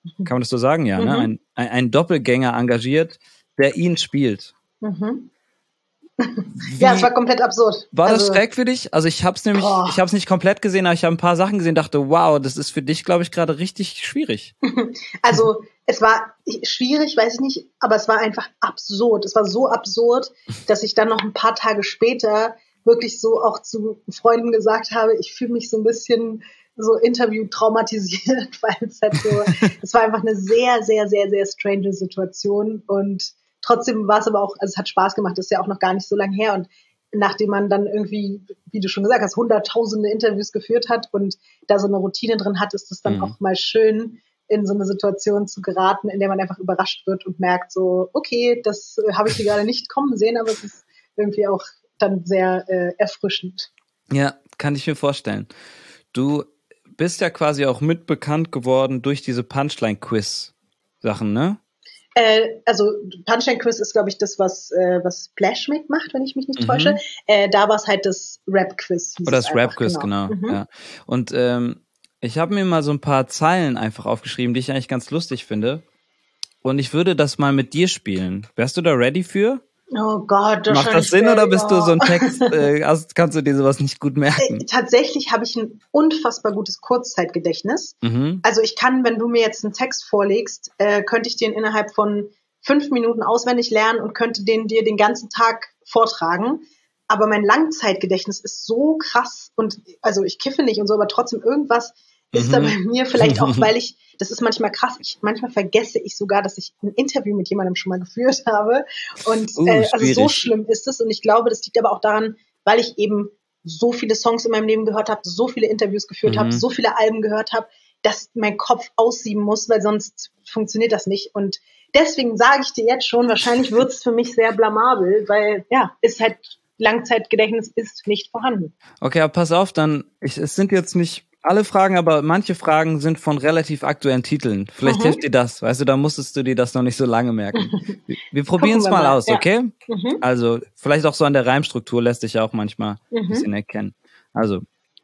kann man das so sagen? Ja, mhm. ne? Ein, ein, ein Doppelgänger engagiert, der ihn spielt. Mhm. Ja, es war komplett absurd. War also, das schräg für dich? Also ich hab's nämlich, oh. ich hab's nicht komplett gesehen, aber ich habe ein paar Sachen gesehen, dachte, wow, das ist für dich, glaube ich, gerade richtig schwierig. Also es war schwierig, weiß ich nicht, aber es war einfach absurd. Es war so absurd, dass ich dann noch ein paar Tage später wirklich so auch zu Freunden gesagt habe, ich fühle mich so ein bisschen so Interview traumatisiert, weil es halt so, es war einfach eine sehr, sehr, sehr, sehr strange Situation und trotzdem war es aber auch, also es hat Spaß gemacht, das ist ja auch noch gar nicht so lange her und nachdem man dann irgendwie, wie du schon gesagt hast, hunderttausende Interviews geführt hat und da so eine Routine drin hat, ist es dann mhm. auch mal schön, in so eine Situation zu geraten, in der man einfach überrascht wird und merkt so, okay, das äh, habe ich hier gerade nicht kommen sehen, aber es ist irgendwie auch dann sehr äh, erfrischend. Ja, kann ich mir vorstellen. Du bist ja quasi auch mitbekannt geworden durch diese Punchline-Quiz-Sachen, ne? Äh, also Punchline-Quiz ist, glaube ich, das, was äh, was Splashmake macht, wenn ich mich nicht mhm. täusche. Äh, da war es halt das Rap-Quiz. Oder das Rap-Quiz, genau. genau. Mhm. Ja. Und ähm, ich habe mir mal so ein paar Zeilen einfach aufgeschrieben, die ich eigentlich ganz lustig finde. Und ich würde das mal mit dir spielen. Wärst du da ready für? Oh Gott, das macht das Sinn oder bist du so ein Text, äh, hast, kannst du dir sowas nicht gut merken? Äh, tatsächlich habe ich ein unfassbar gutes Kurzzeitgedächtnis. Mhm. Also ich kann, wenn du mir jetzt einen Text vorlegst, äh, könnte ich den innerhalb von fünf Minuten auswendig lernen und könnte den dir den ganzen Tag vortragen. Aber mein Langzeitgedächtnis ist so krass und also ich kiffe nicht und so, aber trotzdem irgendwas ist mhm. da bei mir vielleicht auch, weil ich, das ist manchmal krass, ich, manchmal vergesse ich sogar, dass ich ein Interview mit jemandem schon mal geführt habe und uh, äh, also so schlimm ist es und ich glaube, das liegt aber auch daran, weil ich eben so viele Songs in meinem Leben gehört habe, so viele Interviews geführt mhm. habe, so viele Alben gehört habe, dass mein Kopf aussieben muss, weil sonst funktioniert das nicht und deswegen sage ich dir jetzt schon, wahrscheinlich wird es für mich sehr blamabel, weil ja, ist halt Langzeitgedächtnis ist nicht vorhanden. Okay, aber pass auf, dann, ich, es sind jetzt nicht alle Fragen, aber manche Fragen sind von relativ aktuellen Titeln. Vielleicht mhm. hilft dir das, weißt du, da musstest du dir das noch nicht so lange merken. Wir, wir probieren es mal, mal aus, ja. okay? Mhm. Also, vielleicht auch so an der Reimstruktur lässt sich ja auch manchmal mhm. ein bisschen erkennen. Also,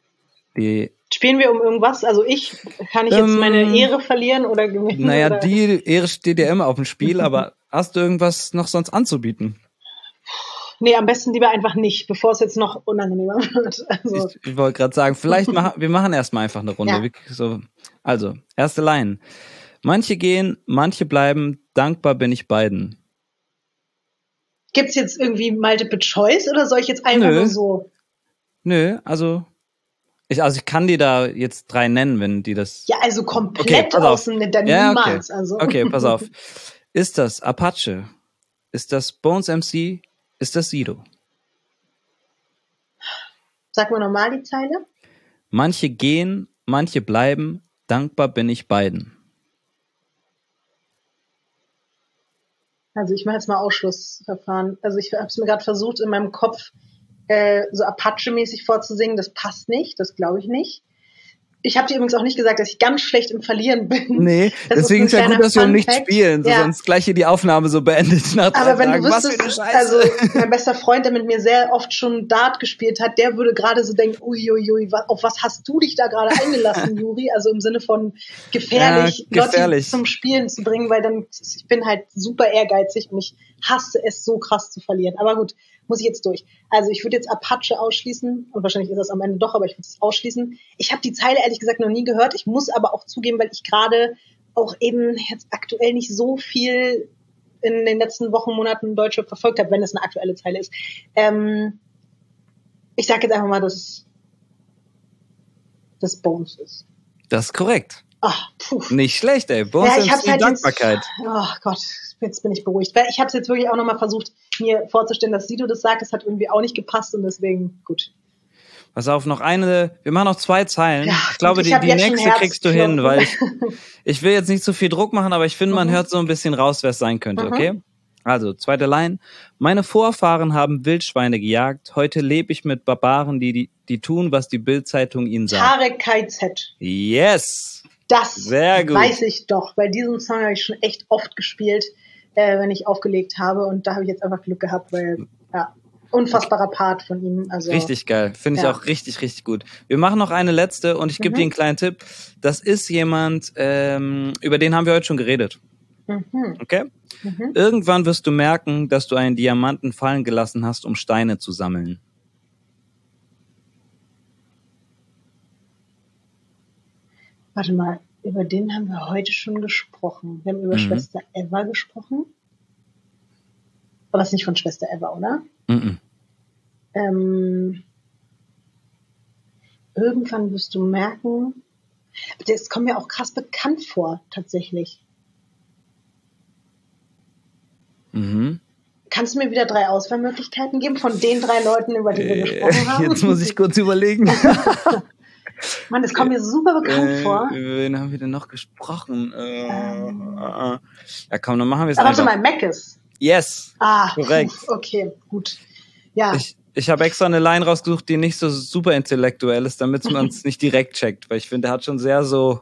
die... Spielen wir um irgendwas? Also ich, kann ich jetzt ähm, meine Ehre verlieren oder gewinnen? Naja, oder? Die Ehre steht ja immer auf dem Spiel, aber hast du irgendwas noch sonst anzubieten? Nee, am besten lieber einfach nicht, bevor es jetzt noch unangenehmer wird. Also. Ich, ich wollte gerade sagen, vielleicht machen wir machen erstmal einfach eine Runde. Ja. So, also, erste Line. Manche gehen, manche bleiben, dankbar bin ich beiden. Gibt's jetzt irgendwie Multiple Choice oder soll ich jetzt einfach Nö. nur so? Nö, also ich, also ich kann dir da jetzt drei nennen, wenn die das... Ja, also komplett okay, außen mit der ja, niemals. Okay. Also. okay, pass auf. Ist das Apache? Ist das Bones M C? Ist das Sido? Sag mal nochmal die Zeile. Manche gehen, manche bleiben, dankbar bin ich beiden. Also ich mache jetzt mal Ausschlussverfahren. Also ich habe es mir gerade versucht, in meinem Kopf äh, so Apache-mäßig vorzusingen. Das passt nicht, das glaube ich nicht. Ich habe dir übrigens auch nicht gesagt, dass ich ganz schlecht im Verlieren bin. Nee, das deswegen ist, ist ja gut, dass wir um nicht spielen, so ja. sonst gleich hier die Aufnahme so beendet. Nach Aber wenn Tagen. du wüsstest, also mein bester Freund, der mit mir sehr oft schon Dart gespielt hat, der würde gerade so denken, uiuiui, auf was hast du dich da gerade eingelassen, Juri? Also im Sinne von gefährlich, ja, gefährlich. Leute zum Spielen zu bringen, weil dann, ich bin halt super ehrgeizig und ich hasse es so krass zu verlieren. Aber gut, muss ich jetzt durch. Also ich würde jetzt Apache ausschließen und wahrscheinlich ist das am Ende doch, aber ich würde es ausschließen. Ich habe die Zeile ehrlich gesagt noch nie gehört. Ich muss aber auch zugeben, weil ich gerade auch eben jetzt aktuell nicht so viel in den letzten Wochen, Monaten Deutsche verfolgt habe, wenn es eine aktuelle Zeile ist. Ähm, ich sage jetzt einfach mal, dass es das Bones ist. Das ist korrekt. Ach, puh. Nicht schlecht, ey. Bones ja, ich hab's halt Dankbarkeit. Jetzt, oh Gott, jetzt bin ich beruhigt. Weil ich habe es jetzt wirklich auch nochmal versucht, mir vorzustellen, dass Sido das sagt. Das hat irgendwie auch nicht gepasst und deswegen gut. Pass auf, noch eine, wir machen noch zwei Zeilen. Ja, ich glaube, ich die, die nächste kriegst du hin, weil ich, ich will jetzt nicht zu viel Druck machen, aber ich finde, man mhm. hört so ein bisschen raus, wer es sein könnte, mhm. okay? Also, zweite Line. Meine Vorfahren haben Wildschweine gejagt. Heute lebe ich mit Barbaren, die, die, die tun, was die Bild-Zeitung ihnen sagt. Tarek K Z. Yes! Das Sehr gut. Weiß ich doch, weil diesen Song habe ich schon echt oft gespielt, äh, wenn ich aufgelegt habe und da habe ich jetzt einfach Glück gehabt, weil, ja. unfassbarer Part von ihm. Also, richtig geil. Finde ich ja. auch richtig, richtig gut. Wir machen noch eine letzte und ich gebe Mhm. dir einen kleinen Tipp. Das ist jemand, ähm, über den haben wir heute schon geredet. Mhm. Okay? Mhm. Irgendwann wirst du merken, dass du einen Diamanten fallen gelassen hast, um Steine zu sammeln. Warte mal, über den haben wir heute schon gesprochen. Wir haben über Mhm. Schwester Eva gesprochen. Aber das ist nicht von Schwester Eva, oder? Mhm. Ähm, irgendwann wirst du merken, das kommt mir auch krass bekannt vor, tatsächlich. Mhm. Kannst du mir wieder drei Auswahlmöglichkeiten geben von den drei Leuten, über die wir Äh, gesprochen haben? Jetzt muss ich kurz überlegen. Mann, das kommt mir super bekannt äh, vor. Über wen haben wir denn noch gesprochen? Äh, Ähm. äh, ja komm, dann machen wir es Aber einfach. warte mal, Meckes. Yes, Ah, korrekt. Puh, okay, gut. Ja. Ich, ich habe extra eine Line rausgesucht, die nicht so super intellektuell ist, damit man es nicht direkt checkt, weil ich finde, der hat schon sehr so,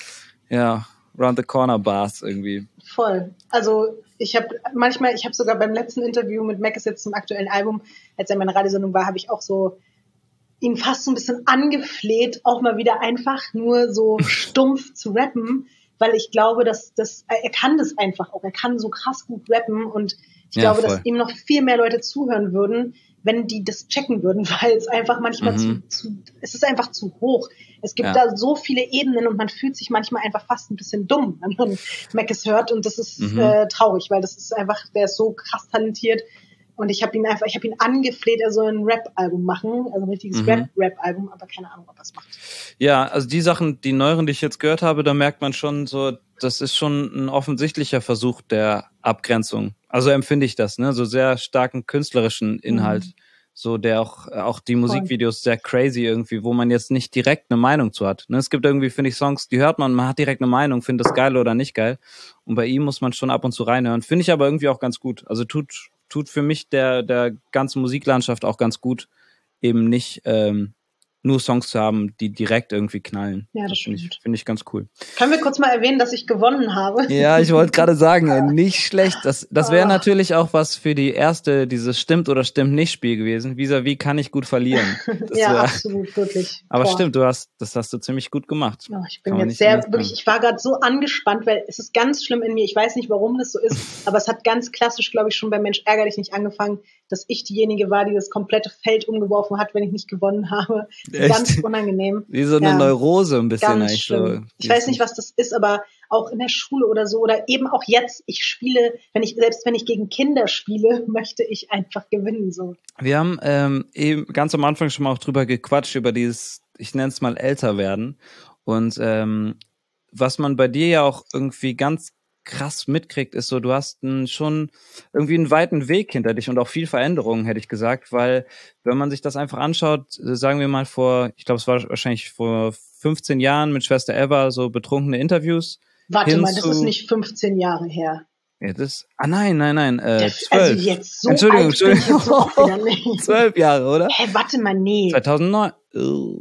ja, round the corner Bars irgendwie. Voll. Also ich habe manchmal, ich habe sogar beim letzten Interview mit Meckes jetzt zum aktuellen Album, als er in meiner Radiosendung war, habe ich auch so ihn fast so ein bisschen angefleht, auch mal wieder einfach nur so stumpf zu rappen, weil ich glaube, dass das er kann das einfach auch. Er kann so krass gut rappen und ich Ja, glaube, voll. dass ihm noch viel mehr Leute zuhören würden, wenn die das checken würden, weil es einfach manchmal Mhm. zu, zu, es ist einfach zu hoch. Es gibt Ja. da so viele Ebenen und man fühlt sich manchmal einfach fast ein bisschen dumm, wenn man Meckes hört und das ist Mhm. äh, traurig, weil das ist einfach, der ist so krass talentiert und ich habe ihn einfach, ich habe ihn angefleht, er soll ein Rap-Album machen, also ein richtiges Mhm. Rap-Rap-Album, aber keine Ahnung, ob er es macht. Ja, also die Sachen, die neueren, die ich jetzt gehört habe, da merkt man schon so, das ist schon ein offensichtlicher Versuch der Abgrenzung. Also empfinde ich das, ne, so sehr starken künstlerischen Inhalt, Mhm. so der auch auch die Musikvideos sehr crazy irgendwie, wo man jetzt nicht direkt eine Meinung zu hat. Ne, es gibt irgendwie, finde ich, Songs, die hört man, man hat direkt eine Meinung, findet das geil oder nicht geil. Und bei ihm muss man schon ab und zu reinhören. Finde ich aber irgendwie auch ganz gut. Also tut tut für mich der der ganzen Musiklandschaft auch ganz gut, eben nicht ähm, nur Songs zu haben, die direkt irgendwie knallen. Ja, das Das finde ich, stimmt. finde ich ganz cool. Können wir kurz mal erwähnen, dass ich gewonnen habe? Ja, ich wollte gerade sagen, ey, nicht schlecht. Das, das wäre Ah. natürlich auch was für die erste, dieses Stimmt oder Stimmt nicht Spiel gewesen. Vis-à-vis kann ich gut verlieren. Das Ja, wär, absolut, wirklich. aber Boah. stimmt, du hast, das hast du ziemlich gut gemacht. Ja, ich bin Kann man jetzt nicht sehr, anders wirklich, sagen. ich war gerade so angespannt, weil es ist ganz schlimm in mir. Ich weiß nicht, warum das so ist, aber es hat ganz klassisch, glaube ich, schon bei Mensch ärger dich nicht angefangen, dass ich diejenige war, die das komplette Feld umgeworfen hat, wenn ich nicht gewonnen habe. Echt? Ganz unangenehm. Wie so eine Ja, Neurose ein bisschen ganz eigentlich schlimm. so. Ich weiß nicht, was das ist, aber auch in der Schule oder so oder eben auch jetzt, ich spiele, wenn ich, selbst wenn ich gegen Kinder spiele, möchte ich einfach gewinnen, so. Wir haben ähm, eben ganz am Anfang schon mal auch drüber gequatscht, über dieses, ich nenne es mal älter werden. Und ähm, was man bei dir ja auch irgendwie ganz krass mitkriegt, ist so, du hast einen, schon irgendwie einen weiten Weg hinter dich und auch viel Veränderungen, hätte ich gesagt, weil wenn man sich das einfach anschaut, sagen wir mal vor, ich glaube, es war wahrscheinlich vor fünfzehn Jahren mit Schwester Eva, so betrunkene Interviews. Warte mal, das zu, ist nicht fünfzehn Jahre her. Ja, das, ah nein, nein, nein, äh, zwölf. Also jetzt so Entschuldigung, alt bin ich jetzt Entschuldigung. auch wieder nicht. Zwölf Jahre, oder? Hä, warte mal, nee. zweitausendneun. Uh,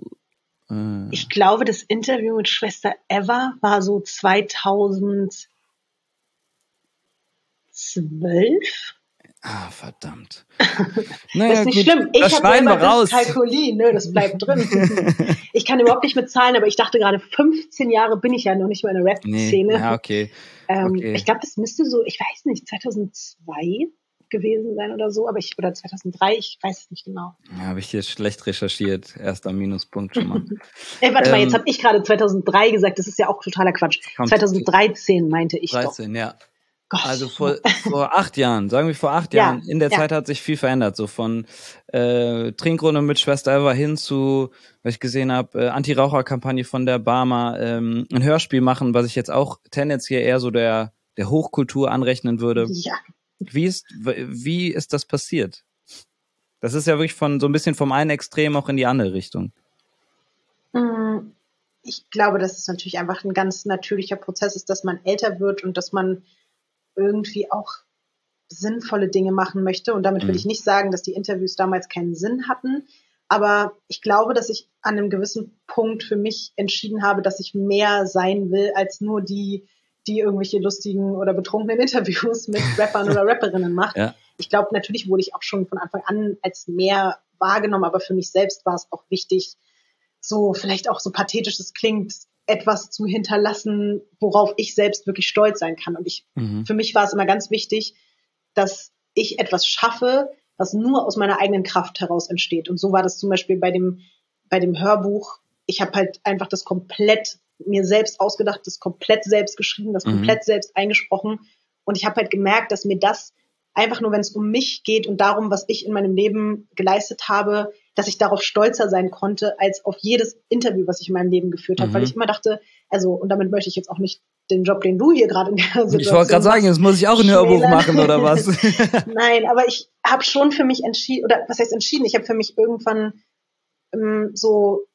äh. Ich glaube, das Interview mit Schwester Eva war so zweitausendzwölf. Ah, verdammt. Naja, das ist nicht gut. Schlimm. Ich habe ja immer das Kalkulin, ne, das bleibt drin. Ich kann überhaupt nicht mit Zahlen, aber ich dachte gerade, fünfzehn Jahre bin ich ja noch nicht mal in der Rap-Szene. Nee, ja, okay. Ähm, okay. Ich glaube, das müsste so, ich weiß nicht, zweitausendzwei gewesen sein oder so, aber ich, oder zweitausenddrei, ich weiß es nicht genau. Ja, habe ich hier schlecht recherchiert. Erster Minuspunkt schon mal. Ey, warte ähm, mal, jetzt habe ich gerade zweitausenddrei gesagt, das ist ja auch totaler Quatsch. zweitausenddreizehn meinte ich dreizehn, doch. Ja. Gott. Also vor, vor acht Jahren, sagen wir vor acht ja, Jahren, in der ja. Zeit hat sich viel verändert, so von äh, Trinkrunde mit Schwester Eva hin zu, was ich gesehen habe, äh, Anti-Raucher-Kampagne von der Barmer, ähm, ein Hörspiel machen, was ich jetzt auch tendenziell eher so der, der Hochkultur anrechnen würde. Ja. Wie ist, wie ist das passiert? Das ist ja wirklich von so ein bisschen vom einen Extrem auch in die andere Richtung. Ich glaube, dass es natürlich einfach ein ganz natürlicher Prozess ist, dass man älter wird und dass man irgendwie auch sinnvolle Dinge machen möchte. Und damit will mhm. ich nicht sagen, dass die Interviews damals keinen Sinn hatten. Aber ich glaube, dass ich an einem gewissen Punkt für mich entschieden habe, dass ich mehr sein will, als nur die, die irgendwelche lustigen oder betrunkenen Interviews mit Rappern oder Rapperinnen macht. Ja. ich glaube, natürlich wurde ich auch schon von Anfang an als mehr wahrgenommen, aber für mich selbst war es auch wichtig, so vielleicht auch so pathetisch es klingt, etwas zu hinterlassen, worauf ich selbst wirklich stolz sein kann. Und ich, mhm. für mich war es immer ganz wichtig, dass ich etwas schaffe, was nur aus meiner eigenen Kraft heraus entsteht. Und so war das zum Beispiel bei dem, bei dem Hörbuch. Ich habe halt einfach das komplett mir selbst ausgedacht, das komplett selbst geschrieben, das mhm. komplett selbst eingesprochen. Und ich habe halt gemerkt, dass mir das einfach nur, wenn es um mich geht und darum, was ich in meinem Leben geleistet habe, dass ich darauf stolzer sein konnte, als auf jedes Interview, was ich in meinem Leben geführt habe. Mhm. Weil ich immer dachte, also, und damit möchte ich jetzt auch nicht den Job, den du hier gerade in der Situation Ich wollte gerade sagen, jetzt muss ich auch ein Hörbuch machen, oder was? Nein, aber ich habe schon für mich entschieden, oder was heißt entschieden? Ich habe für mich irgendwann ähm, so,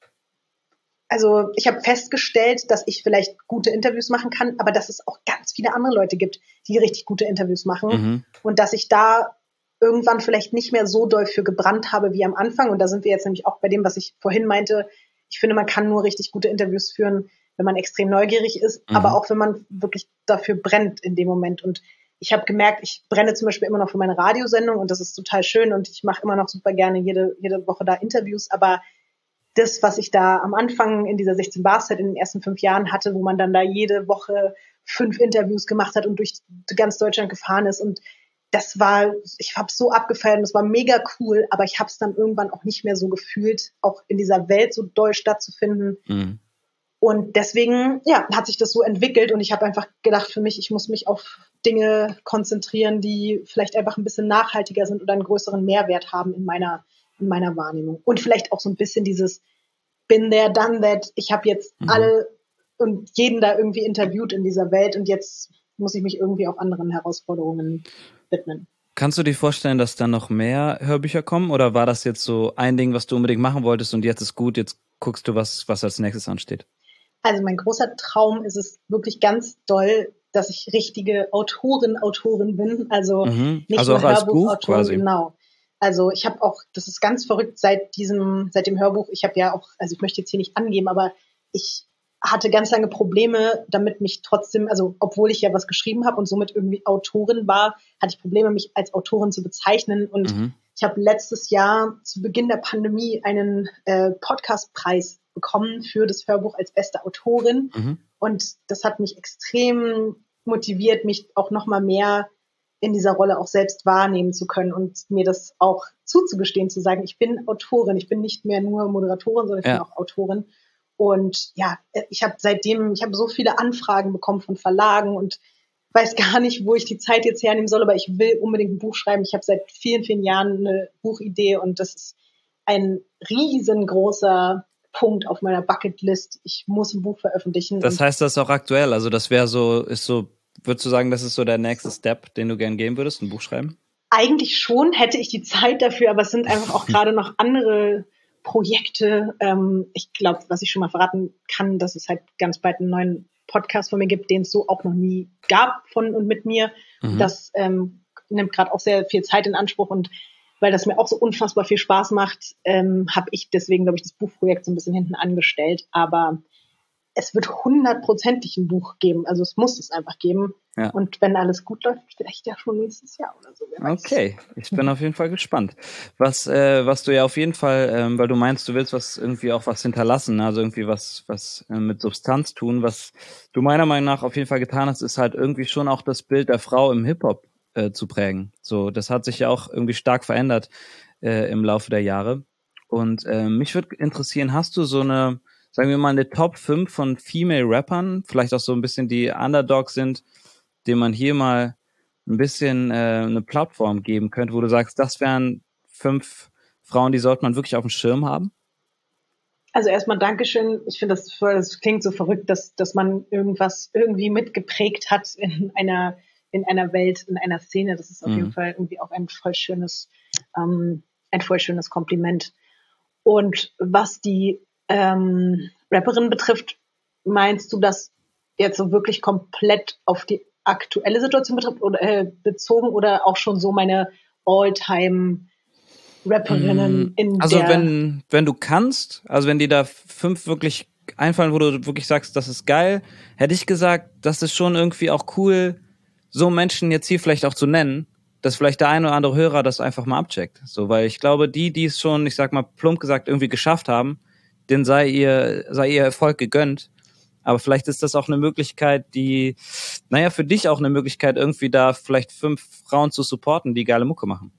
also ich habe festgestellt, dass ich vielleicht gute Interviews machen kann, aber dass es auch ganz viele andere Leute gibt, die richtig gute Interviews machen. Mhm. Und dass ich da irgendwann vielleicht nicht mehr so doll für gebrannt habe wie am Anfang. Und da sind wir jetzt nämlich auch bei dem, was ich vorhin meinte. Ich finde, man kann nur richtig gute Interviews führen, wenn man extrem neugierig ist, mhm. aber auch wenn man wirklich dafür brennt in dem Moment. Und ich habe gemerkt, ich brenne zum Beispiel immer noch für meine Radiosendung und das ist total schön und ich mache immer noch super gerne jede, jede Woche da Interviews, aber das, was ich da am Anfang in dieser sechzehn Bars Zeit in den ersten fünf Jahren hatte, wo man dann da jede Woche fünf Interviews gemacht hat und durch ganz Deutschland gefahren ist und das war, ich habe es so abgefeiert und es war mega cool, aber ich habe es dann irgendwann auch nicht mehr so gefühlt, auch in dieser Welt so doll stattzufinden. Mhm. Und deswegen, ja, hat sich das so entwickelt und ich habe einfach gedacht für mich, ich muss mich auf Dinge konzentrieren, die vielleicht einfach ein bisschen nachhaltiger sind oder einen größeren Mehrwert haben in meiner in meiner Wahrnehmung. Und vielleicht auch so ein bisschen dieses been there, done that. Ich habe jetzt mhm. alle und jeden da irgendwie interviewt in dieser Welt und jetzt muss ich mich irgendwie auch anderen Herausforderungen widmen. Kannst du dir vorstellen, dass da noch mehr Hörbücher kommen oder war das jetzt so ein Ding, was du unbedingt machen wolltest und jetzt ist gut, jetzt guckst du, was, was als nächstes ansteht? Also mein großer Traum ist es wirklich ganz doll, dass ich richtige Autorin, Autorin bin. Also mhm. nicht also nur auch als Buch quasi. Genau. Also ich habe auch, das ist ganz verrückt, seit diesem, seit dem Hörbuch, ich habe ja auch, also ich möchte jetzt hier nicht angeben, aber ich hatte ganz lange Probleme, damit mich trotzdem, also obwohl ich ja was geschrieben habe und somit irgendwie Autorin war, hatte ich Probleme, mich als Autorin zu bezeichnen. Und mhm. ich habe letztes Jahr zu Beginn der Pandemie einen äh, Podcastpreis bekommen für das Hörbuch als beste Autorin. Mhm. Und das hat mich extrem motiviert, mich auch nochmal mehr in dieser Rolle auch selbst wahrnehmen zu können und mir das auch zuzugestehen, zu sagen, ich bin Autorin, ich bin nicht mehr nur Moderatorin, sondern ich ja. bin auch Autorin. Und ja, ich habe seitdem, ich habe so viele Anfragen bekommen von Verlagen und weiß gar nicht, wo ich die Zeit jetzt hernehmen soll, aber ich will unbedingt ein Buch schreiben. Ich habe seit vielen, vielen Jahren eine Buchidee und das ist ein riesengroßer Punkt auf meiner Bucketlist. Ich muss ein Buch veröffentlichen. Das heißt, das ist auch aktuell. Also das wäre so, ist so, würdest du sagen, das ist so der nächste Step, den du gern gehen würdest, ein Buch schreiben? Eigentlich schon, hätte ich die Zeit dafür, aber es sind einfach auch gerade noch andere Projekte. Ähm, ich glaube, was ich schon mal verraten kann, dass es halt ganz bald einen neuen Podcast von mir gibt, den es so auch noch nie gab von und mit mir. Mhm. Das ähm, nimmt gerade auch sehr viel Zeit in Anspruch und weil das mir auch so unfassbar viel Spaß macht, ähm, habe ich deswegen, glaube ich, das Buchprojekt so ein bisschen hinten angestellt. Aber es wird hundertprozentig ein Buch geben. Also es muss es einfach geben. Ja. Und wenn alles gut läuft, vielleicht ja schon nächstes Jahr oder so. Okay, ich bin auf jeden Fall gespannt. Was, äh, was du ja auf jeden Fall, ähm, weil du meinst, du willst was irgendwie auch was hinterlassen, also irgendwie was, was äh, mit Substanz tun. Was du meiner Meinung nach auf jeden Fall getan hast, ist halt irgendwie schon auch das Bild der Frau im Hip-Hop äh, zu prägen. So, das hat sich ja auch irgendwie stark verändert äh, im Laufe der Jahre. Und äh, mich würde interessieren, hast du so eine, sagen wir mal, eine Top fünf von Female Rappern, vielleicht auch so ein bisschen die Underdogs sind, denen man hier mal ein bisschen äh, eine Plattform geben könnte, wo du sagst, das wären fünf Frauen, die sollte man wirklich auf dem Schirm haben? Also erstmal Dankeschön. Ich finde, das, das klingt so verrückt, dass, dass man irgendwas irgendwie mitgeprägt hat in einer, in einer Welt, in einer Szene. Das ist auf mhm. jeden Fall irgendwie auch ein voll schönes, ähm, ein voll schönes Kompliment. Und was die ähm, Rapperin betrifft, meinst du das jetzt so wirklich komplett auf die aktuelle Situation betrifft oder äh, bezogen oder auch schon so meine All-Time Rapperinnen in also der... Also wenn, wenn du kannst, also wenn dir da fünf wirklich einfallen, wo du wirklich sagst, das ist geil, hätte ich gesagt, das ist schon irgendwie auch cool, so Menschen jetzt hier vielleicht auch zu nennen, dass vielleicht der eine oder andere Hörer das einfach mal abcheckt. So, weil ich glaube, die, die es schon, ich sag mal, plump gesagt, irgendwie geschafft haben, denen sei ihr, sei ihr Erfolg gegönnt. Aber vielleicht ist das auch eine Möglichkeit, die, naja, für dich auch eine Möglichkeit, irgendwie da vielleicht fünf Frauen zu supporten, die geile Mucke machen.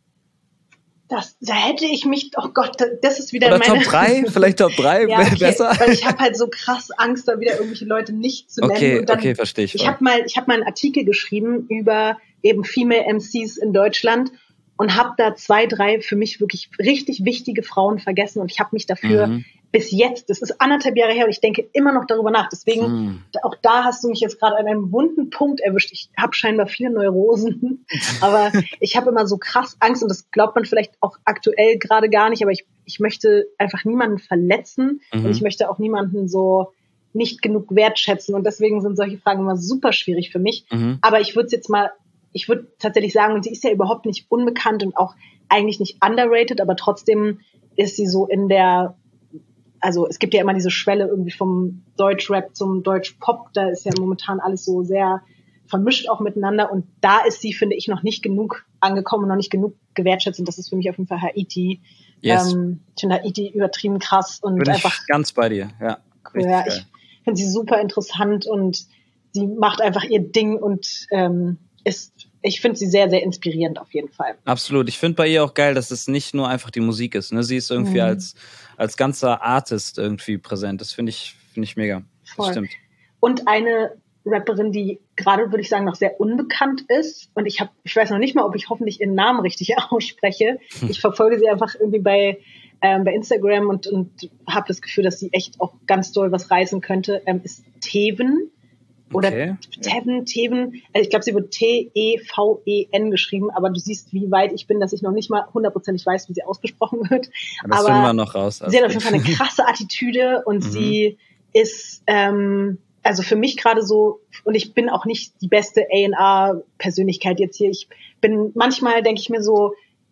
Das, da hätte ich mich, oh Gott, das ist wieder Oder meine... Top drei, vielleicht Top drei, ja, okay, besser. Weil ich habe halt so krass Angst, da wieder irgendwelche Leute nicht zu nennen. Okay, und dann, okay, verstehe ich. Ich habe mal, ich habe mal einen Artikel geschrieben über eben Female M Cs in Deutschland und habe da zwei, drei für mich wirklich richtig wichtige Frauen vergessen und ich habe mich dafür mhm. bis jetzt, das ist anderthalb Jahre her und ich denke immer noch darüber nach. Deswegen, hm. auch da hast du mich jetzt gerade an einem wunden Punkt erwischt. Ich habe scheinbar viele Neurosen, aber ich habe immer so krass Angst und das glaubt man vielleicht auch aktuell gerade gar nicht, aber ich, ich möchte einfach niemanden verletzen mhm. und ich möchte auch niemanden so nicht genug wertschätzen und deswegen sind solche Fragen immer super schwierig für mich. Mhm. Aber ich würde es jetzt mal, ich würde tatsächlich sagen, und sie ist ja überhaupt nicht unbekannt und auch eigentlich nicht underrated, aber trotzdem ist sie so in der, also es gibt ja immer diese Schwelle irgendwie vom Deutschrap zum Deutschpop, da ist ja momentan alles so sehr vermischt auch miteinander und da ist sie, finde ich, noch nicht genug angekommen, noch nicht genug gewertschätzt und das ist für mich auf jeden Fall Haiti. Yes. Ähm, ich finde Haiti übertrieben krass und Bin einfach... Ich ganz bei dir, ja. Cool, ja, ich finde sie super interessant und sie macht einfach ihr Ding und ähm, ist, ich finde sie sehr, sehr inspirierend auf jeden Fall. Absolut. Ich finde bei ihr auch geil, dass es nicht nur einfach die Musik ist. Ne? Sie ist irgendwie mhm. als, als ganzer Artist irgendwie präsent. Das finde ich, finde ich mega. Voll. Das stimmt. Und eine Rapperin, die gerade, würde ich sagen, noch sehr unbekannt ist. Und ich habe, ich weiß noch nicht mal, ob ich hoffentlich ihren Namen richtig ausspreche. Ich verfolge sie einfach irgendwie bei, ähm, bei Instagram und, und habe das Gefühl, dass sie echt auch ganz doll was reißen könnte. Ähm, ist Teven. Oder okay. Teven, Teven, also ich glaube, sie wird T E V E N geschrieben, aber du siehst, wie weit ich bin, dass ich noch nicht mal hundertprozentig weiß, wie sie ausgesprochen wird. Ja, das aber finden wir noch raus. Sie hat auf jeden Fall eine krasse Attitüde und mhm. sie ist, ähm, also für mich gerade so, und ich bin auch nicht die beste A und R-Persönlichkeit jetzt hier. Ich bin, manchmal denke ich mir so,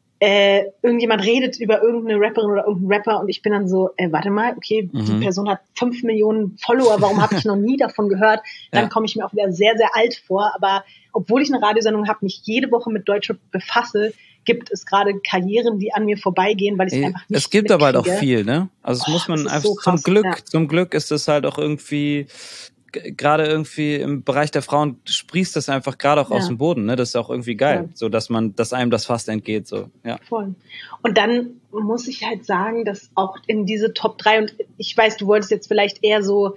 äh, irgendjemand redet über irgendeine Rapperin oder irgendeinen Rapper und ich bin dann so, äh, warte mal, okay, mhm. die Person hat fünf Millionen Follower, warum habe ich noch nie davon gehört? Dann ja. komme ich mir auch wieder sehr, sehr alt vor, aber obwohl ich eine Radiosendung habe, mich jede Woche mit Deutschrap befasse, gibt es gerade Karrieren, die an mir vorbeigehen, weil ich es einfach nicht Es gibt aber halt auch viel, ne? Also es oh, muss man einfach, so zum Glück, ja. zum Glück ist es halt auch irgendwie, gerade irgendwie im Bereich der Frauen sprießt das einfach gerade auch ja. aus dem Boden, ne? Das ist auch irgendwie geil, Voll. so dass man, dass einem das fast entgeht, so, ja. Voll. Und dann muss ich halt sagen, dass auch in diese Top drei und ich weiß, du wolltest jetzt vielleicht eher so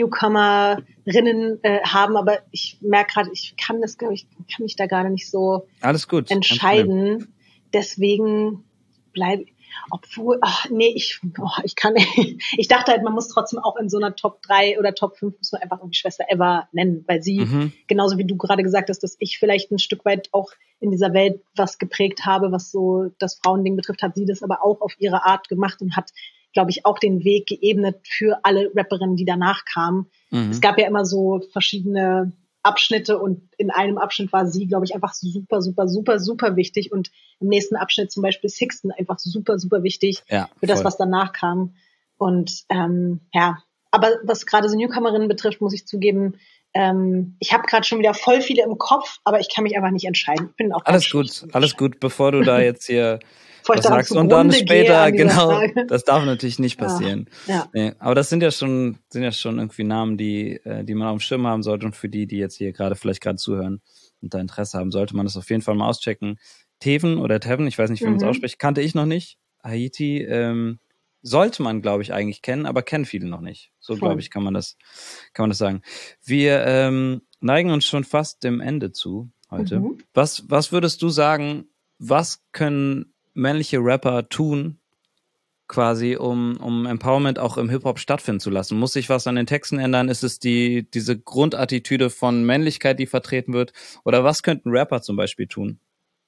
Newcomerinnen äh, haben, aber ich merke gerade, ich kann das, glaube ich, kann mich da gerade nicht so Alles gut. entscheiden. Deswegen bleibe Obwohl, ach nee, ich, oh, ich kann nicht. Ich dachte halt, man muss trotzdem auch in so einer Top drei oder Top fünf muss man einfach irgendwie Schwester Eva nennen, weil sie, mhm. genauso wie du gerade gesagt hast, dass ich vielleicht ein Stück weit auch in dieser Welt was geprägt habe, was so das Frauending betrifft, hat sie das aber auch auf ihre Art gemacht und hat, glaube ich, auch den Weg geebnet für alle Rapperinnen, die danach kamen. Mhm. Es gab ja immer so verschiedene Abschnitte und in einem Abschnitt war sie, glaube ich, einfach super, super, super, super wichtig und im nächsten Abschnitt zum Beispiel Sixten einfach super, super wichtig ja, für das, was danach kam. Und ähm, ja, aber was gerade so Newcomerinnen betrifft, muss ich zugeben, ähm, ich habe gerade schon wieder voll viele im Kopf, aber ich kann mich einfach nicht entscheiden. Ich bin auch alles gut, alles gut, bevor du da jetzt hier was da sagst und dann später, genau, das darf natürlich nicht passieren. Ja, ja. Nee, aber das sind ja schon, sind ja schon irgendwie Namen, die, die man auf dem Schirm haben sollte und für die, die jetzt hier gerade vielleicht gerade zuhören und da Interesse haben, sollte man das auf jeden Fall mal auschecken. Teven oder Teven, ich weiß nicht, wie man es mhm. ausspricht, kannte ich noch nicht. Haiti ähm, sollte man, glaube ich, eigentlich kennen, aber kennen viele noch nicht. So, glaube ich, kann man das, kann man das sagen. Wir ähm, neigen uns schon fast dem Ende zu heute. Mhm. Was, was würdest du sagen, was können männliche Rapper tun, quasi, um, um Empowerment auch im Hip-Hop stattfinden zu lassen? Muss sich was an den Texten ändern? Ist es die, diese Grundattitüde von Männlichkeit, die vertreten wird? Oder was könnten Rapper zum Beispiel tun?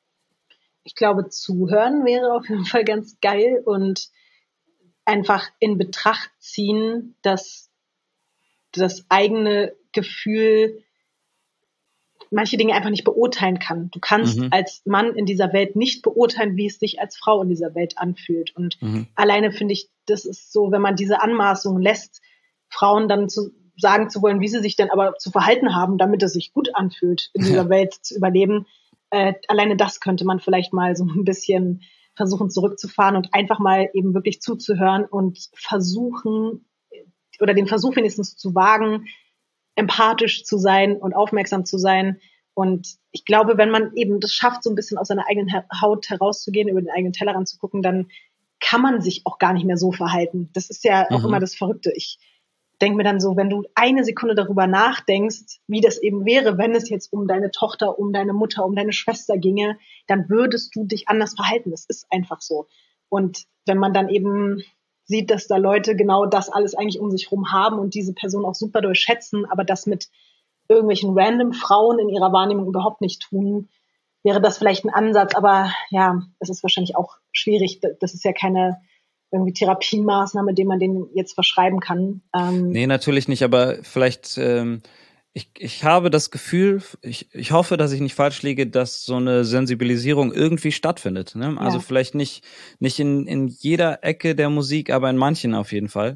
Ich glaube, zuhören wäre auf jeden Fall ganz geil und einfach in Betracht ziehen, dass das eigene Gefühl manche Dinge einfach nicht beurteilen kann. Du kannst mhm. als Mann in dieser Welt nicht beurteilen, wie es sich als Frau in dieser Welt anfühlt. Und mhm. alleine finde ich, das ist so, wenn man diese Anmaßung lässt, Frauen dann zu sagen zu wollen, wie sie sich denn aber zu verhalten haben, damit es sich gut anfühlt, in dieser ja. Welt zu überleben, äh, alleine das könnte man vielleicht mal so ein bisschen versuchen zurückzufahren und einfach mal eben wirklich zuzuhören und versuchen, oder den Versuch wenigstens zu wagen, empathisch zu sein und aufmerksam zu sein. Und ich glaube, wenn man eben das schafft, so ein bisschen aus seiner eigenen Haut herauszugehen, über den eigenen Tellerrand zu gucken, dann kann man sich auch gar nicht mehr so verhalten. Das ist ja auch mhm. immer das Verrückte. Ich denke mir dann so, wenn du eine Sekunde darüber nachdenkst, wie das eben wäre, wenn es jetzt um deine Tochter, um deine Mutter, um deine Schwester ginge, dann würdest du dich anders verhalten. Das ist einfach so. Und wenn man dann eben sieht, dass da Leute genau das alles eigentlich um sich rum haben und diese Person auch super doll schätzen, aber das mit irgendwelchen random Frauen in ihrer Wahrnehmung überhaupt nicht tun, wäre das vielleicht ein Ansatz. Aber ja, es ist wahrscheinlich auch schwierig. Das ist ja keine irgendwie Therapiemaßnahme, die man denen jetzt verschreiben kann. Ähm nee, natürlich nicht, aber vielleicht, ähm, ich, ich habe das Gefühl, ich, ich hoffe, dass ich nicht falsch liege, dass so eine Sensibilisierung irgendwie stattfindet. Ne? Also ja. vielleicht nicht, nicht in, in jeder Ecke der Musik, aber in manchen auf jeden Fall.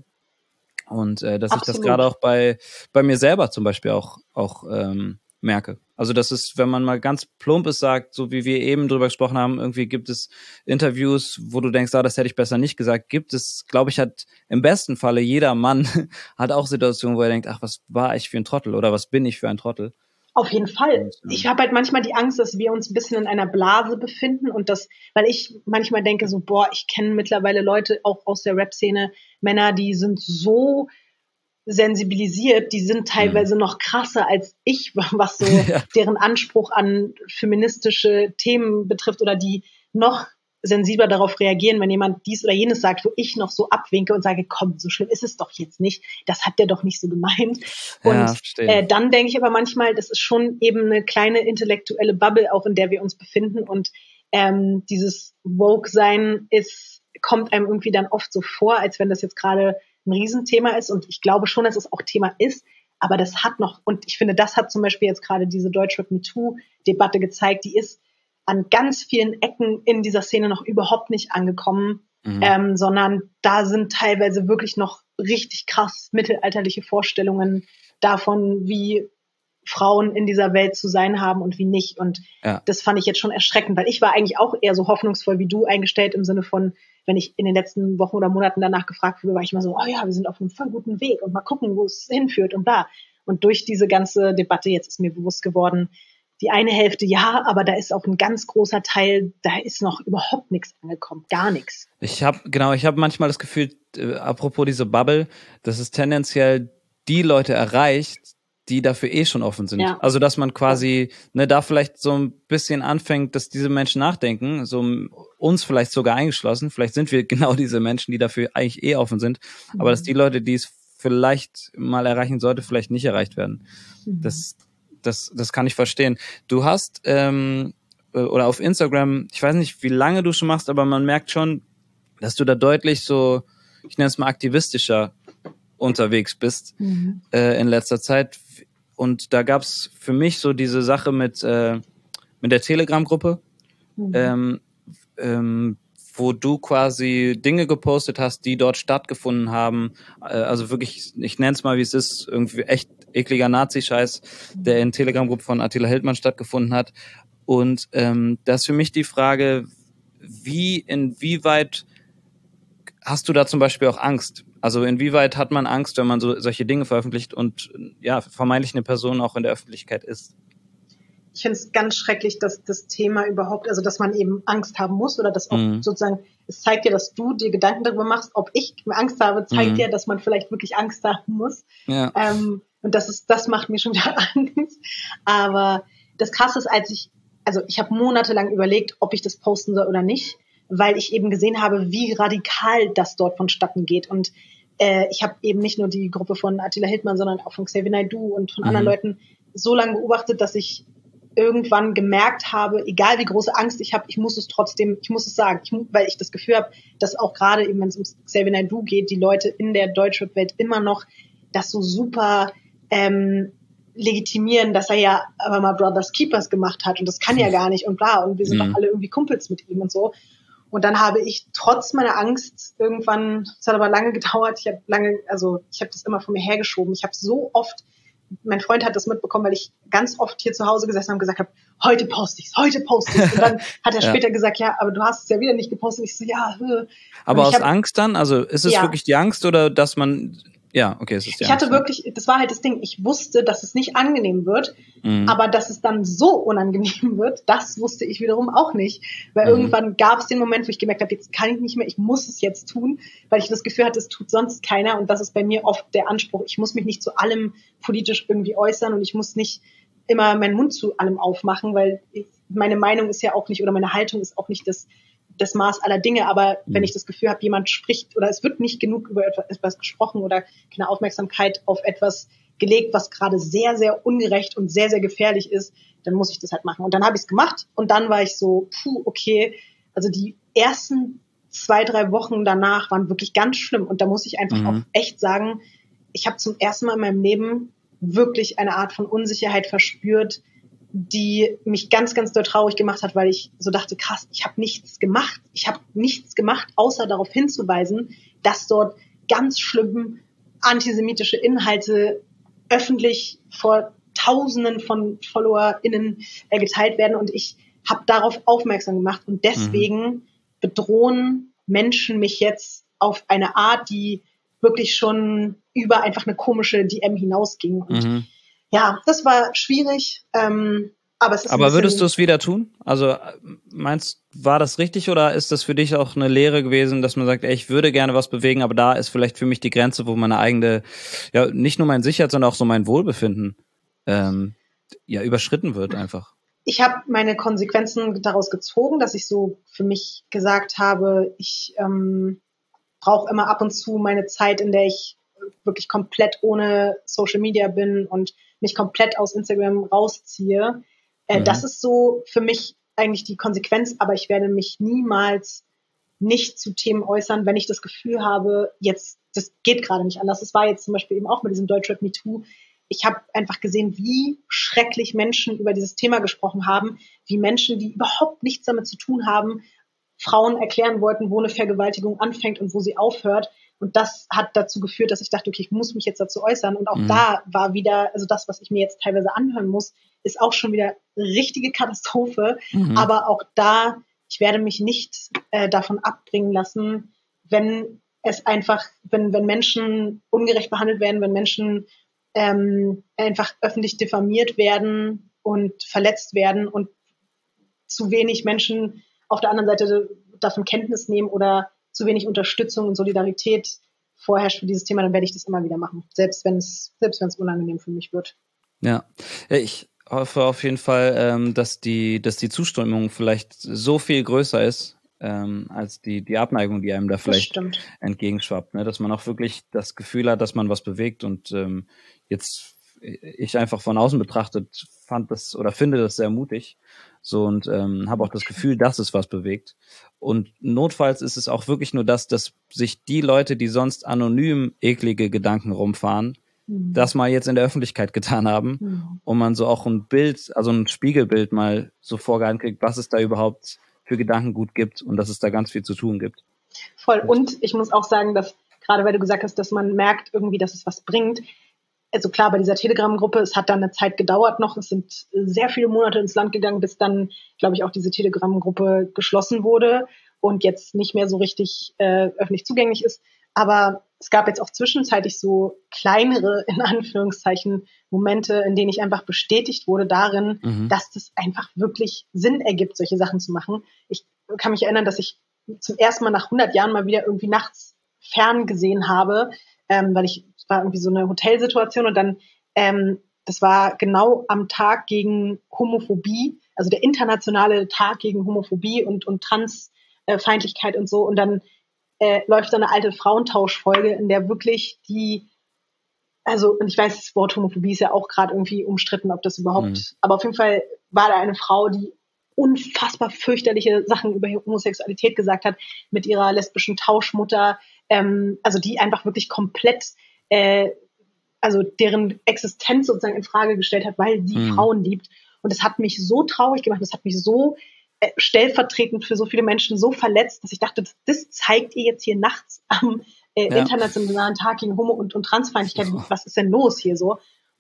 Und äh, dass Absolut. ich das gerade auch bei, bei mir selber zum Beispiel auch, auch ähm, merke. Also das ist, wenn man mal ganz plump ist, sagt, so wie wir eben drüber gesprochen haben, irgendwie gibt es Interviews, wo du denkst, ah, das hätte ich besser nicht gesagt, gibt es, glaube ich, hat im besten Falle jeder Mann hat auch Situationen, wo er denkt, ach, was war ich für ein Trottel oder was bin ich für ein Trottel? Auf jeden Fall. Ich habe halt manchmal die Angst, dass wir uns ein bisschen in einer Blase befinden und das, weil ich manchmal denke so, boah, ich kenne mittlerweile Leute auch aus der Rap-Szene, Männer, die sind so sensibilisiert, die sind teilweise mhm. noch krasser als ich, was so ja. deren Anspruch an feministische Themen betrifft oder die noch sensibler darauf reagieren, wenn jemand dies oder jenes sagt, wo ich noch so abwinke und sage, komm, so schlimm ist es doch jetzt nicht, das hat der doch nicht so gemeint. Und ja, äh, dann denke ich aber manchmal, das ist schon eben eine kleine intellektuelle Bubble, auch in der wir uns befinden und ähm, dieses Woke-Sein ist, kommt einem irgendwie dann oft so vor, als wenn das jetzt gerade ein Riesenthema ist und ich glaube schon, dass es auch Thema ist, aber das hat noch, und ich finde, das hat zum Beispiel jetzt gerade diese Deutschrap MeToo-Debatte gezeigt, die ist an ganz vielen Ecken in dieser Szene noch überhaupt nicht angekommen, mhm. ähm, sondern da sind teilweise wirklich noch richtig krass mittelalterliche Vorstellungen davon, wie Frauen in dieser Welt zu sein haben und wie nicht. Und ja. das fand ich jetzt schon erschreckend, weil ich war eigentlich auch eher so hoffnungsvoll wie du eingestellt im Sinne von, wenn ich in den letzten Wochen oder Monaten danach gefragt wurde, war ich immer so, oh ja, wir sind auf einem voll guten Weg und mal gucken, wo es hinführt und bla. Und durch diese ganze Debatte jetzt ist mir bewusst geworden, die eine Hälfte ja, aber da ist auch ein ganz großer Teil, da ist noch überhaupt nichts angekommen, gar nichts. Ich habe genau, ich habe manchmal das Gefühl, äh, apropos diese Bubble, dass es tendenziell die Leute erreicht, die dafür eh schon offen sind. Ja. Also dass man quasi ne, da vielleicht so ein bisschen anfängt, dass diese Menschen nachdenken, so uns vielleicht sogar eingeschlossen, vielleicht sind wir genau diese Menschen, die dafür eigentlich eh offen sind, mhm. aber dass die Leute, die es vielleicht mal erreichen sollte, vielleicht nicht erreicht werden. Mhm. Das Das, das kann ich verstehen. Du hast, ähm, oder auf Instagram, ich weiß nicht, wie lange du schon machst, aber man merkt schon, dass du da deutlich so, ich nenne es mal aktivistischer unterwegs bist mhm. äh, in letzter Zeit. Und da gab's für mich so diese Sache mit, äh, mit der Telegram-Gruppe, mhm. ähm, ähm, wo du quasi Dinge gepostet hast, die dort stattgefunden haben. Äh, also wirklich, ich nenne es mal, wie es ist, irgendwie echt ekliger Nazi-Scheiß, der in Telegram-Gruppe von Attila Hildmann stattgefunden hat. Und ähm, das ist für mich die Frage, wie, inwieweit hast du da zum Beispiel auch Angst? Also inwieweit hat man Angst, wenn man so solche Dinge veröffentlicht und ja vermeintlich eine Person auch in der Öffentlichkeit ist? Ich finde es ganz schrecklich, dass das Thema überhaupt, also dass man eben Angst haben muss oder dass auch mhm. sozusagen, es zeigt ja, dass du dir Gedanken darüber machst, ob ich Angst habe, zeigt mhm. ja, dass man vielleicht wirklich Angst haben muss. Ja. Ähm, und das ist, das macht mir schon wieder Angst. Aber das Krasse ist, als ich, also ich habe monatelang überlegt, ob ich das posten soll oder nicht, weil ich eben gesehen habe, wie radikal das dort vonstatten geht. Und äh, ich habe eben nicht nur die Gruppe von Attila Hildmann, sondern auch von Xavier Naidoo und von mhm. anderen Leuten so lange beobachtet, dass ich irgendwann gemerkt habe, egal wie große Angst ich habe, ich muss es trotzdem, ich muss es sagen, ich, weil ich das Gefühl habe, dass auch gerade eben, wenn es um Xavier Naidoo geht, die Leute in der Deutschrap-Welt immer noch das so super ähm, legitimieren, dass er ja aber mal Brothers Keepers gemacht hat und das kann ja gar nicht und bla und wir sind mhm. doch alle irgendwie Kumpels mit ihm und so. Und dann habe ich trotz meiner Angst irgendwann, es hat aber lange gedauert, ich habe lange, also ich habe das immer von mir hergeschoben, ich habe so oft mein Freund hat das mitbekommen, weil ich ganz oft hier zu Hause gesessen habe und gesagt habe, heute poste ich's, heute poste ich's. Und dann hat er ja. später gesagt, ja, aber du hast es ja wieder nicht gepostet. Und ich so, ja. Äh. Aber aus hab, Angst dann? Also ist es ja. wirklich die Angst oder dass man... Ja, okay, es ist die Ich Angst, hatte wirklich, das war halt das Ding, ich wusste, dass es nicht angenehm wird, mhm. aber dass es dann so unangenehm wird, das wusste ich wiederum auch nicht. Weil mhm. irgendwann gab es den Moment, wo ich gemerkt habe, jetzt kann ich nicht mehr, ich muss es jetzt tun, weil ich das Gefühl hatte, es tut sonst keiner. Und das ist bei mir oft der Anspruch, ich muss mich nicht zu allem politisch irgendwie äußern und ich muss nicht immer meinen Mund zu allem aufmachen, weil ich, meine Meinung ist ja auch nicht, oder meine Haltung ist auch nicht das das Maß aller Dinge, aber mhm. wenn ich das Gefühl habe, jemand spricht oder es wird nicht genug über etwas gesprochen oder keine Aufmerksamkeit auf etwas gelegt, was gerade sehr, sehr ungerecht und sehr, sehr gefährlich ist, dann muss ich das halt machen. Und dann habe ich es gemacht und dann war ich so, puh, okay, also die ersten zwei, drei Wochen danach waren wirklich ganz schlimm und da muss ich einfach mhm. auch echt sagen, ich habe zum ersten Mal in meinem Leben wirklich eine Art von Unsicherheit verspürt, die mich ganz, ganz doll traurig gemacht hat, weil ich so dachte, krass, ich habe nichts gemacht. Ich habe nichts gemacht, außer darauf hinzuweisen, dass dort ganz schlimm antisemitische Inhalte öffentlich vor Tausenden von FollowerInnen äh, geteilt werden. Und ich habe darauf aufmerksam gemacht. Und deswegen mhm. bedrohen Menschen mich jetzt auf eine Art, die wirklich schon über einfach eine komische D M hinausging. Und mhm. ja, das war schwierig, ähm, aber es ist Aber würdest du es wieder tun? Also meinst, war das richtig oder ist das für dich auch eine Lehre gewesen, dass man sagt, ey, ich würde gerne was bewegen, aber da ist vielleicht für mich die Grenze, wo meine eigene, ja, nicht nur meine Sicherheit, sondern auch so mein Wohlbefinden ähm, ja überschritten wird einfach? Ich habe meine Konsequenzen daraus gezogen, dass ich so für mich gesagt habe, ich ähm, brauche immer ab und zu meine Zeit, in der ich wirklich komplett ohne Social Media bin und mich komplett aus Instagram rausziehe. Äh, mhm. Das ist so für mich eigentlich die Konsequenz, aber ich werde mich niemals nicht zu Themen äußern, wenn ich das Gefühl habe, jetzt, das geht gerade nicht anders. Das war jetzt zum Beispiel eben auch mit diesem Deutschrap MeToo. Ich habe einfach gesehen, wie schrecklich Menschen über dieses Thema gesprochen haben, wie Menschen, die überhaupt nichts damit zu tun haben, Frauen erklären wollten, wo eine Vergewaltigung anfängt und wo sie aufhört. Und das hat dazu geführt, dass ich dachte, okay, ich muss mich jetzt dazu äußern. Und auch mhm. da war wieder, also das, was ich mir jetzt teilweise anhören muss, ist auch schon wieder richtige Katastrophe. Mhm. Aber auch da, ich werde mich nicht äh, davon abbringen lassen, wenn es einfach, wenn, wenn Menschen ungerecht behandelt werden, wenn Menschen ähm, einfach öffentlich diffamiert werden und verletzt werden und zu wenig Menschen auf der anderen Seite davon Kenntnis nehmen oder zu wenig Unterstützung und Solidarität vorherrscht für dieses Thema, dann werde ich das immer wieder machen, selbst wenn es selbst wenn es unangenehm für mich wird. Ja, ich hoffe auf jeden Fall, ähm, dass die dass die Zustimmung vielleicht so viel größer ist ähm, als die die Abneigung, die einem da vielleicht entgegenschwappt, ne? Dass man auch wirklich das Gefühl hat, dass man was bewegt und ähm, jetzt ich einfach von außen betrachtet fand das oder finde das sehr mutig. So und ähm, habe auch das Gefühl, dass es was bewegt. Und notfalls ist es auch wirklich nur das, dass sich die Leute, die sonst anonym eklige Gedanken rumfahren, mhm. das mal jetzt in der Öffentlichkeit getan haben mhm. und man so auch ein Bild, also ein Spiegelbild mal so vorgehalten kriegt, was es da überhaupt für Gedankengut gibt und dass es da ganz viel zu tun gibt. Voll. Und ich muss auch sagen, dass gerade weil du gesagt hast, dass man merkt irgendwie, dass es was bringt. Also klar, bei dieser Telegram-Gruppe, es hat dann eine Zeit gedauert noch, es sind sehr viele Monate ins Land gegangen, bis dann, glaube ich, auch diese Telegram-Gruppe geschlossen wurde und jetzt nicht mehr so richtig äh, öffentlich zugänglich ist. Aber es gab jetzt auch zwischenzeitlich so kleinere, in Anführungszeichen, Momente, in denen ich einfach bestätigt wurde darin, mhm. dass das einfach wirklich Sinn ergibt, solche Sachen zu machen. Ich kann mich erinnern, dass ich zum ersten Mal nach hundert Jahren mal wieder irgendwie nachts fern gesehen habe, ähm, weil ich es war irgendwie so eine Hotelsituation und dann, ähm, das war genau am Tag gegen Homophobie, also der internationale Tag gegen Homophobie und, und Transfeindlichkeit und so. Und dann äh, läuft so eine alte Frauentauschfolge, in der wirklich die, also, und ich weiß, das Wort Homophobie ist ja auch gerade irgendwie umstritten, ob das überhaupt, mhm. aber auf jeden Fall war da eine Frau, die unfassbar fürchterliche Sachen über Homosexualität gesagt hat, mit ihrer lesbischen Tauschmutter, ähm, also die einfach wirklich komplett Äh, also deren Existenz sozusagen in Frage gestellt hat, weil sie mhm. Frauen liebt. Und das hat mich so traurig gemacht, das hat mich so äh, stellvertretend für so viele Menschen so verletzt, dass ich dachte, das, das zeigt ihr jetzt hier nachts am äh, ja. internationalen Tag gegen Homo- und, und Transfeindlichkeit. Was ist denn los hier so? Und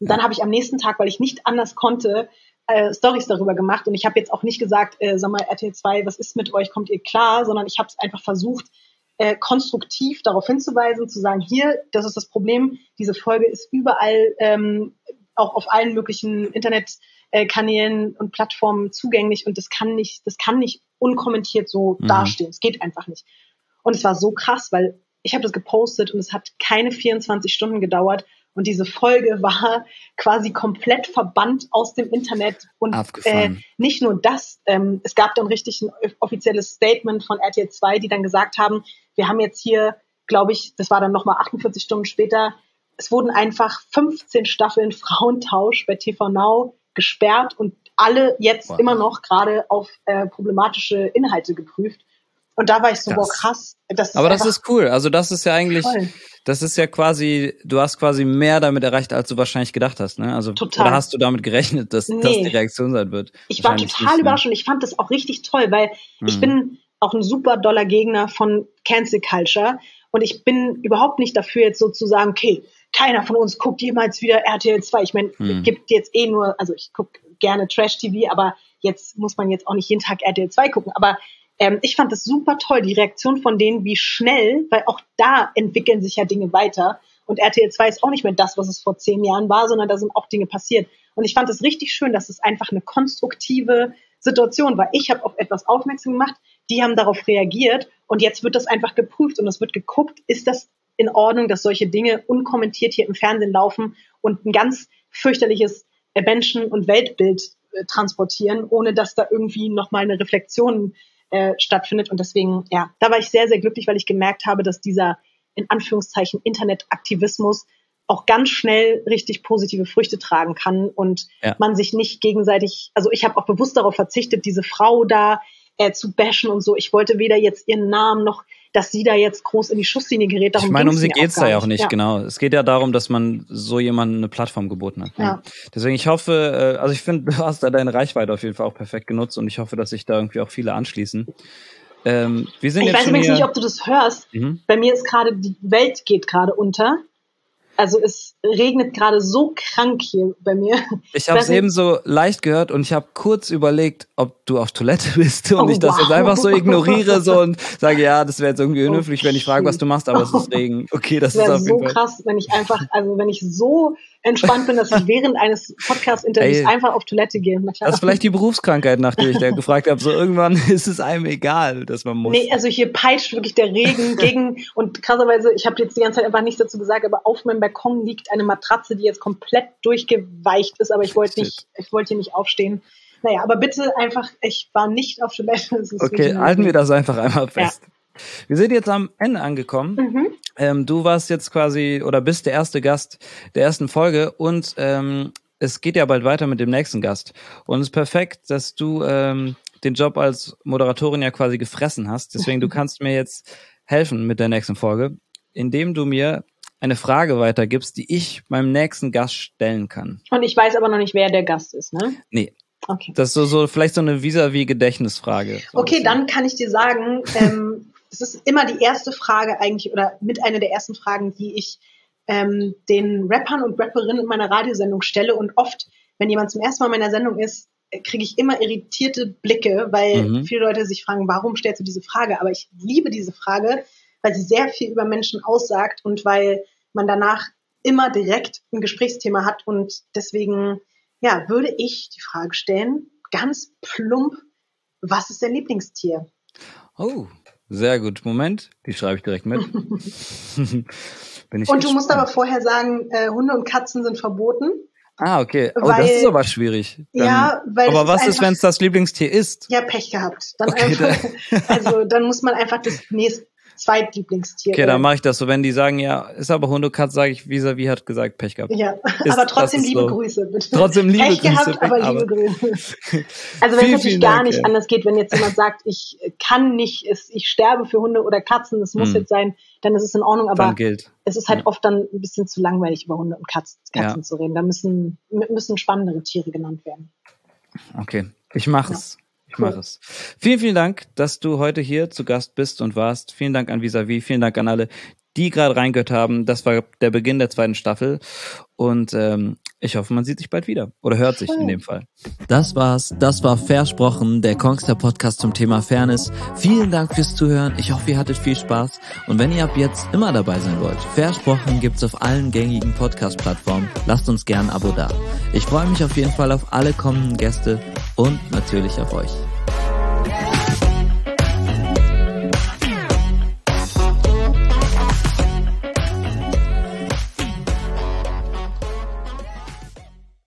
Und dann habe ich am nächsten Tag, weil ich nicht anders konnte, äh, Storys darüber gemacht. Und ich habe jetzt auch nicht gesagt, äh, sag mal, R T L zwei, was ist mit euch, kommt ihr klar? Sondern ich habe es einfach versucht, äh, konstruktiv darauf hinzuweisen, zu sagen, hier, das ist das Problem, diese Folge ist überall, ähm, auch auf allen möglichen Internetkanälen und Plattformen zugänglich und das kann nicht, das kann nicht unkommentiert so mhm. dastehen. Es geht einfach nicht. Und es war so krass, weil ich habe das gepostet und es hat keine vierundzwanzig Stunden gedauert und diese Folge war quasi komplett verbannt aus dem Internet und äh, nicht nur das, ähm, es gab dann richtig ein offizielles Statement von R T L zwei, die dann gesagt haben, wir haben jetzt hier, glaube ich, das war dann nochmal achtundvierzig Stunden später, es wurden einfach fünfzehn Staffeln Frauentausch bei T V Now gesperrt und alle jetzt wow. immer noch gerade auf äh, problematische Inhalte geprüft. Und da war ich so, das, boah, krass. Das ist aber das ist cool. Also das ist ja eigentlich, voll. Das ist ja quasi, du hast quasi mehr damit erreicht, als du wahrscheinlich gedacht hast, ne? Also total. Oder hast du damit gerechnet, dass nee. das die Reaktion sein wird? Ich war total überrascht und ich fand das auch richtig toll, weil hm. ich bin auch ein super doller Gegner von Cancel Culture und ich bin überhaupt nicht dafür, jetzt so zu sagen, okay, keiner von uns guckt jemals wieder R T L zwei. Ich meine, hm. es gibt jetzt eh nur, also ich gucke gerne Trash-T V, aber jetzt muss man jetzt auch nicht jeden Tag R T L zwei gucken, aber Ähm, ich fand das super toll, die Reaktion von denen, wie schnell, weil auch da entwickeln sich ja Dinge weiter. Und R T L zwei ist auch nicht mehr das, was es vor zehn Jahren war, sondern da sind auch Dinge passiert. Und ich fand es richtig schön, dass es einfach eine konstruktive Situation war. Ich habe auf etwas aufmerksam gemacht, die haben darauf reagiert und jetzt wird das einfach geprüft und es wird geguckt, ist das in Ordnung, dass solche Dinge unkommentiert hier im Fernsehen laufen und ein ganz fürchterliches Menschen- und Weltbild äh, transportieren, ohne dass da irgendwie nochmal eine Reflexion Äh, stattfindet und deswegen, ja, da war ich sehr, sehr glücklich, weil ich gemerkt habe, dass dieser, in Anführungszeichen, Internetaktivismus auch ganz schnell richtig positive Früchte tragen kann und ja. man sich nicht gegenseitig, also ich habe auch bewusst darauf verzichtet, diese Frau da äh, zu bashen und so. Ich wollte weder jetzt ihren Namen noch, dass sie da jetzt groß in die Schusslinie gerät. Darum ich meine, um sie geht's da ja auch nicht, ja. genau. Es geht ja darum, dass man so jemandem eine Plattform geboten hat. Ja. Deswegen, ich hoffe, also ich finde, du hast da deine Reichweite auf jeden Fall auch perfekt genutzt und ich hoffe, dass sich da irgendwie auch viele anschließen. Ähm, wir sind ich jetzt weiß übrigens nicht, ob du das hörst. Mhm. Bei mir ist gerade, die Welt geht gerade unter. Also es regnet gerade so krank hier bei mir. Ich habe es eben so leicht gehört und ich habe kurz überlegt, ob du auf Toilette bist und oh, ich das wow. jetzt einfach so ignoriere so und sage, ja, das wäre jetzt irgendwie unhöflich, okay. wenn ich frage, was du machst, aber es ist Regen. Okay, das, das ist auf jeden so Fall. krass, wenn ich einfach, also wenn ich so entspannt bin, dass ich während eines Podcast-Interviews einfach auf Toilette gehe. Na klar. Das ist vielleicht die Berufskrankheit, nach der ich da gefragt habe. So irgendwann ist es einem egal, dass man muss. Nee, also hier peitscht wirklich der Regen gegen und krasserweise, ich habe jetzt die ganze Zeit einfach nichts dazu gesagt, aber auf meinem Balkon liegt eine Matratze, die jetzt komplett durchgeweicht ist, aber ich wollte nicht, ich wollte hier nicht aufstehen. Naja, aber bitte einfach, ich war nicht auf Toilette. Das ist okay, halten wir das einfach einmal fest. Ja. Wir sind jetzt am Ende angekommen. Mhm. Ähm, du warst jetzt quasi oder bist der erste Gast der ersten Folge und ähm, es geht ja bald weiter mit dem nächsten Gast. Und es ist perfekt, dass du ähm, den Job als Moderatorin ja quasi gefressen hast. Deswegen, du kannst mir jetzt helfen mit der nächsten Folge, indem du mir eine Frage weitergibst, die ich meinem nächsten Gast stellen kann. Und ich weiß aber noch nicht, wer der Gast ist, ne? Nee. Okay. Das ist so, so vielleicht so eine vis-à-vis-Gedächtnisfrage. So okay, dann kann ich dir sagen, ähm, es ist immer die erste Frage eigentlich oder mit einer der ersten Fragen, die ich ähm, den Rappern und Rapperinnen in meiner Radiosendung stelle. Und oft, wenn jemand zum ersten Mal in meiner Sendung ist, kriege ich immer irritierte Blicke, weil mhm. viele Leute sich fragen, warum stellst du diese Frage? Aber ich liebe diese Frage, weil sie sehr viel über Menschen aussagt und weil man danach immer direkt ein Gesprächsthema hat. Und deswegen, ja, würde ich die Frage stellen, ganz plump, was ist dein Lieblingstier? Oh, sehr gut. Moment, die schreibe ich direkt mit. Bin ich und gespannt. Du musst aber vorher sagen, äh, Hunde und Katzen sind verboten. Ah, okay. Oh, weil, das ist aber schwierig. Dann, ja, weil aber was ist, ist, wenn es das Lieblingstier ist? Ja, Pech gehabt. Dann okay, einfach, also dann muss man einfach das nächste Zweitlieblingstier. Okay, dann mache ich das so. Wenn die sagen, ja, ist aber Hund und Katz, sage ich, vis-à-vis hat gesagt, Pech gehabt. Ja, ist, aber trotzdem liebe so. Grüße, bitte. Trotzdem liebe Pech Grüße. gehabt, aber liebe aber. Grüße. Also wenn es natürlich gar Dank, nicht ja. anders geht, wenn jetzt jemand sagt, ich kann nicht, ich sterbe für Hunde oder Katzen, das muss hm. jetzt sein, dann ist es in Ordnung, aber gilt. es ist halt ja. oft dann ein bisschen zu langweilig, über Hunde und Katzen, Katzen ja. zu reden. Da müssen, müssen spannendere Tiere genannt werden. Okay, ich mache es. Ja. Ich mache es. Vielen, vielen Dank, dass du heute hier zu Gast bist und warst. Vielen Dank an Vis-à-vis, vielen Dank an alle, die gerade reingehört haben, das war der Beginn der zweiten Staffel und ähm, ich hoffe, man sieht sich bald wieder oder hört sich in dem Fall. Das war's, das war Versprochen, der Kongster Podcast zum Thema Fairness. Vielen Dank fürs Zuhören, ich hoffe, ihr hattet viel Spaß und wenn ihr ab jetzt immer dabei sein wollt, Versprochen gibt's auf allen gängigen Podcast-Plattformen. Lasst uns gern ein Abo da. Ich freue mich auf jeden Fall auf alle kommenden Gäste und natürlich auf euch.